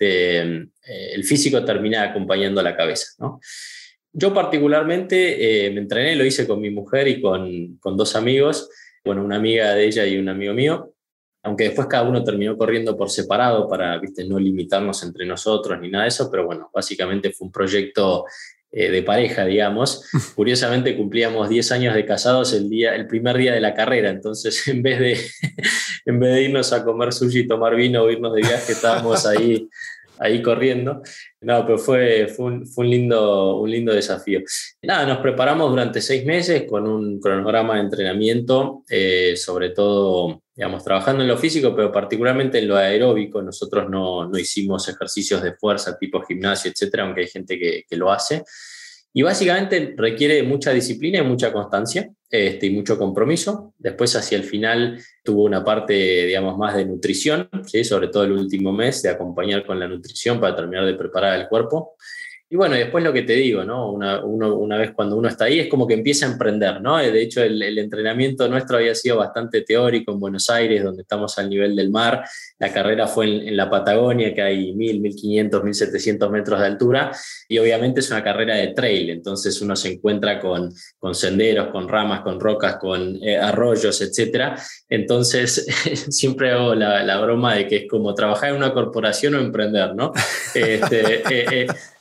el físico termina acompañando a la cabeza, ¿no? Yo particularmente me entrené, lo hice con mi mujer y con 2 amigos, bueno, una amiga de ella y un amigo mío, aunque después cada uno terminó corriendo por separado para, ¿viste?, no limitarnos entre nosotros ni nada de eso, pero bueno, básicamente fue un proyecto de pareja, digamos. Curiosamente cumplíamos 10 años de casados el primer día de la carrera, entonces en vez de irnos a comer sushi y tomar vino o irnos de viaje, estábamos ahí corriendo. No, pero fue un lindo desafío. Nada, nos preparamos durante 6 meses con un cronograma de entrenamiento, sobre todo, digamos, trabajando en lo físico, pero particularmente en lo aeróbico. Nosotros no hicimos ejercicios de fuerza tipo gimnasio, etcétera, aunque hay gente que lo hace. Y básicamente requiere mucha disciplina y mucha constancia, y mucho compromiso. Después, hacia el final, tuvo una parte, digamos, más de nutrición, ¿sí? Sobre todo el último mes, de acompañar con la nutrición para terminar de preparar el cuerpo. Y bueno, después lo que te digo, ¿no? Una vez cuando uno está ahí, es como que empieza a emprender, ¿no? De hecho, el entrenamiento nuestro había sido bastante teórico en Buenos Aires, donde estamos al nivel del mar. La carrera fue en la Patagonia, que hay 1.000, 1.500, 1.700 metros de altura, y obviamente es una carrera de trail, entonces uno se encuentra con senderos, con ramas, con rocas, con arroyos, etcétera. Entonces, siempre hago la broma de que es como trabajar en una corporación o emprender, ¿no?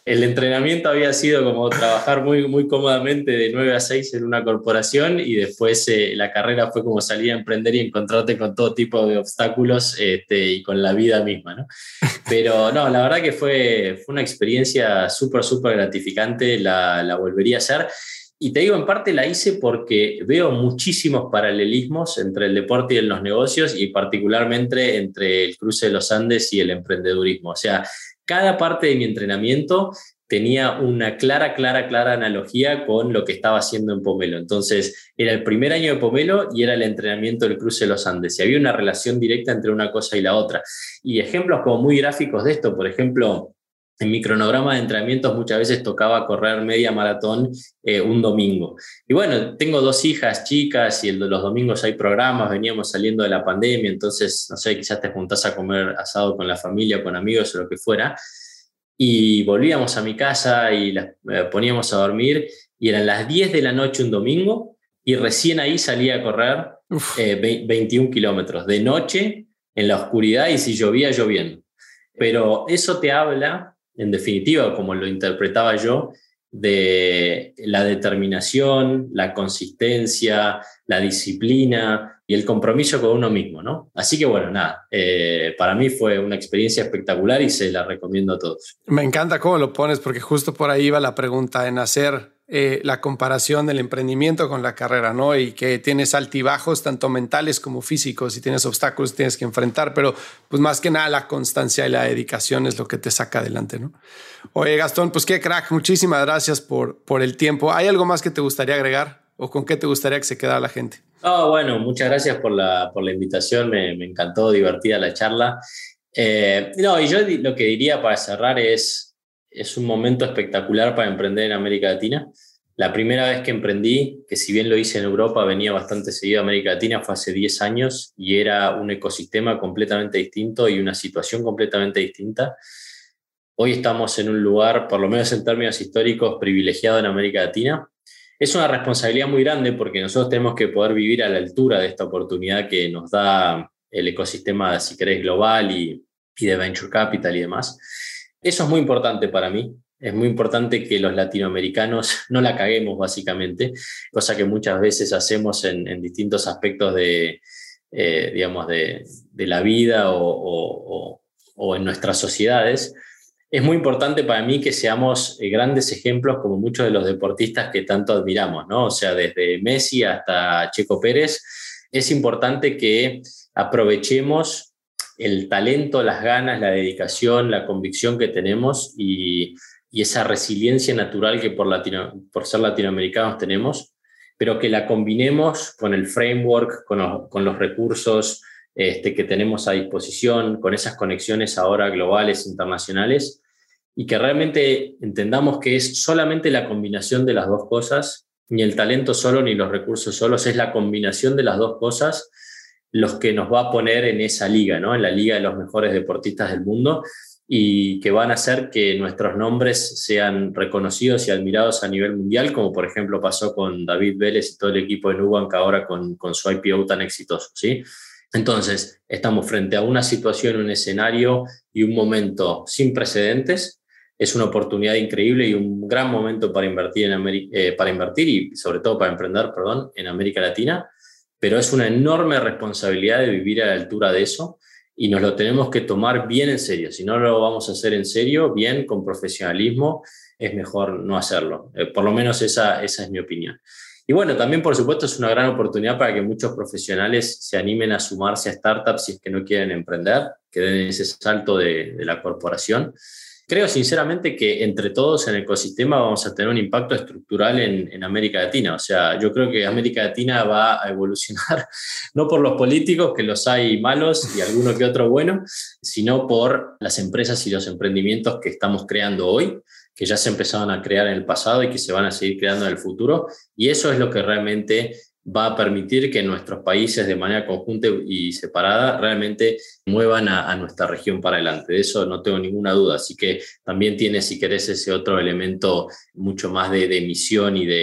El entrenamiento había sido como trabajar muy, muy cómodamente de 9 a 6 en una corporación y después la carrera fue como salir a emprender y encontrarte con todo tipo de obstáculos y con la vida misma, ¿no? Pero no, la verdad que fue una experiencia súper, súper gratificante, la volvería a hacer. Y te digo, en parte la hice porque veo muchísimos paralelismos entre el deporte y los negocios y particularmente entre el cruce de los Andes y el emprendedurismo. O sea, cada parte de mi entrenamiento tenía una clara, clara, clara analogía con lo que estaba haciendo en Pomelo. Entonces, era el primer año de Pomelo y era el entrenamiento del cruce de los Andes. Y había una relación directa entre una cosa y la otra. Y ejemplos como muy gráficos de esto, por ejemplo, en mi cronograma de entrenamientos muchas veces tocaba correr media maratón un domingo. Y bueno, tengo 2 hijas chicas y los domingos hay programas, veníamos saliendo de la pandemia, entonces, no sé, quizás te juntás a comer asado con la familia, con amigos o lo que fuera. Y volvíamos a mi casa y las poníamos a dormir y eran las 10 de la noche un domingo y recién ahí salía a correr 21 kilómetros de noche en la oscuridad y si llovía, lloviendo. Pero eso te habla, en definitiva, como lo interpretaba yo, de la determinación, la consistencia, la disciplina y el compromiso con uno mismo, ¿no? Así que bueno, nada, para mí fue una experiencia espectacular y se la recomiendo a todos. Me encanta cómo lo pones porque justo por ahí va la pregunta en hacer la comparación del emprendimiento con la carrera, ¿no? Y que tienes altibajos tanto mentales como físicos y tienes obstáculos que tienes que enfrentar, pero pues más que nada la constancia y la dedicación es lo que te saca adelante, ¿no? Oye, Gastón, pues qué crack, muchísimas gracias por el tiempo. ¿Hay algo más que te gustaría agregar o con qué te gustaría que se quedara la gente? Bueno, muchas gracias por la invitación, me encantó, divertida la charla. No, y yo lo que diría para cerrar es un momento espectacular para emprender en América Latina. La primera vez que emprendí, que si bien lo hice en Europa, venía bastante seguido a América Latina, fue hace 10 años y era un ecosistema completamente distinto y una situación completamente distinta. Hoy estamos en un lugar, por lo menos en términos históricos, privilegiado en América Latina. Es una responsabilidad muy grande porque nosotros tenemos que poder vivir a la altura de esta oportunidad que nos da el ecosistema, si querés, global y de venture capital y demás. Eso es muy importante para mí. Es muy importante que los latinoamericanos no la caguemos, básicamente, cosa que muchas veces hacemos en distintos aspectos digamos, de la vida o en nuestras sociedades. Es muy importante para mí que seamos grandes ejemplos como muchos de los deportistas que tanto admiramos, ¿no? O sea, desde Messi hasta Checo Pérez, es importante que aprovechemos el talento, las ganas, la dedicación, la convicción que tenemos y esa resiliencia natural que por ser latinoamericanos tenemos, pero que la combinemos con el framework, con los recursos que tenemos a disposición, con esas conexiones ahora globales, internacionales, y que realmente entendamos que es solamente la combinación de las dos cosas, ni el talento solo ni los recursos solos, es la combinación de las dos cosas los que nos va a poner en esa liga, ¿no? En la liga de los mejores deportistas del mundo y que van a hacer que nuestros nombres sean reconocidos y admirados a nivel mundial, como por ejemplo pasó con David Vélez y todo el equipo de Nubank ahora con su IPO tan exitoso, ¿sí? Entonces, estamos frente a una situación, un escenario y un momento sin precedentes. Es una oportunidad increíble y un gran momento para invertir para invertir y sobre todo para emprender, perdón, en América Latina, pero es una enorme responsabilidad de vivir a la altura de eso y nos lo tenemos que tomar bien en serio. Si no lo vamos a hacer en serio, bien, con profesionalismo, es mejor no hacerlo. Por lo menos esa es mi opinión. Y bueno, también por supuesto es una gran oportunidad para que muchos profesionales se animen a sumarse a startups si es que no quieren emprender, que den ese salto de la corporación. Creo sinceramente que entre todos en el ecosistema vamos a tener un impacto estructural en América Latina. O sea, yo creo que América Latina va a evolucionar no por los políticos, que los hay malos y alguno que otro bueno, sino por las empresas y los emprendimientos que estamos creando hoy, que ya se empezaron a crear en el pasado y que se van a seguir creando en el futuro. Y eso es lo que realmente va a permitir que nuestros países de manera conjunta y separada realmente muevan a nuestra región para adelante. De eso no tengo ninguna duda. Así que también tiene, si querés, ese otro elemento mucho más de misión y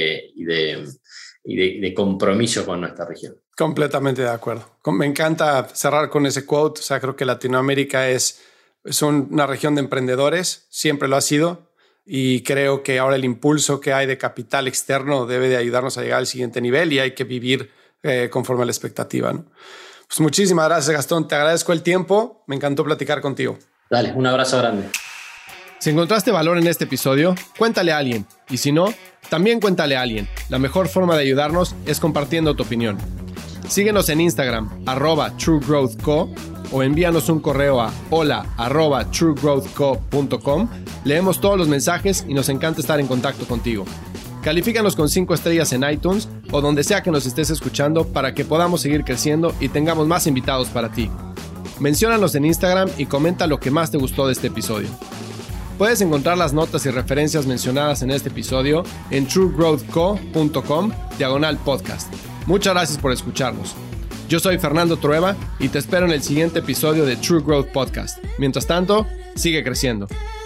de compromiso con nuestra región. Completamente de acuerdo. Me encanta cerrar con ese quote. O sea, creo que Latinoamérica es una región de emprendedores, siempre lo ha sido. y creo que ahora el impulso que hay de capital externo debe de ayudarnos a llegar al siguiente nivel y hay que vivir conforme a la expectativa, ¿no? Pues muchísimas gracias, Gastón. Te agradezco el tiempo. Me encantó platicar contigo. Dale, un abrazo grande. Si encontraste valor en este episodio, cuéntale a alguien. Y si no, también cuéntale a alguien. La mejor forma de ayudarnos es compartiendo tu opinión. Síguenos en Instagram, @TrueGrowthCo, o envíanos un correo a hola@truegrowthco.com. Leemos todos los mensajes y nos encanta estar en contacto contigo. Califícanos con 5 estrellas en iTunes o donde sea que nos estés escuchando para que podamos seguir creciendo y tengamos más invitados para ti. Menciónanos en Instagram y comenta lo que más te gustó de este episodio. Puedes encontrar las notas y referencias mencionadas en este episodio en truegrowthco.com/podcast. Muchas gracias por escucharnos. Yo soy Fernando Trueba y te espero en el siguiente episodio de True Growth Podcast. Mientras tanto, sigue creciendo.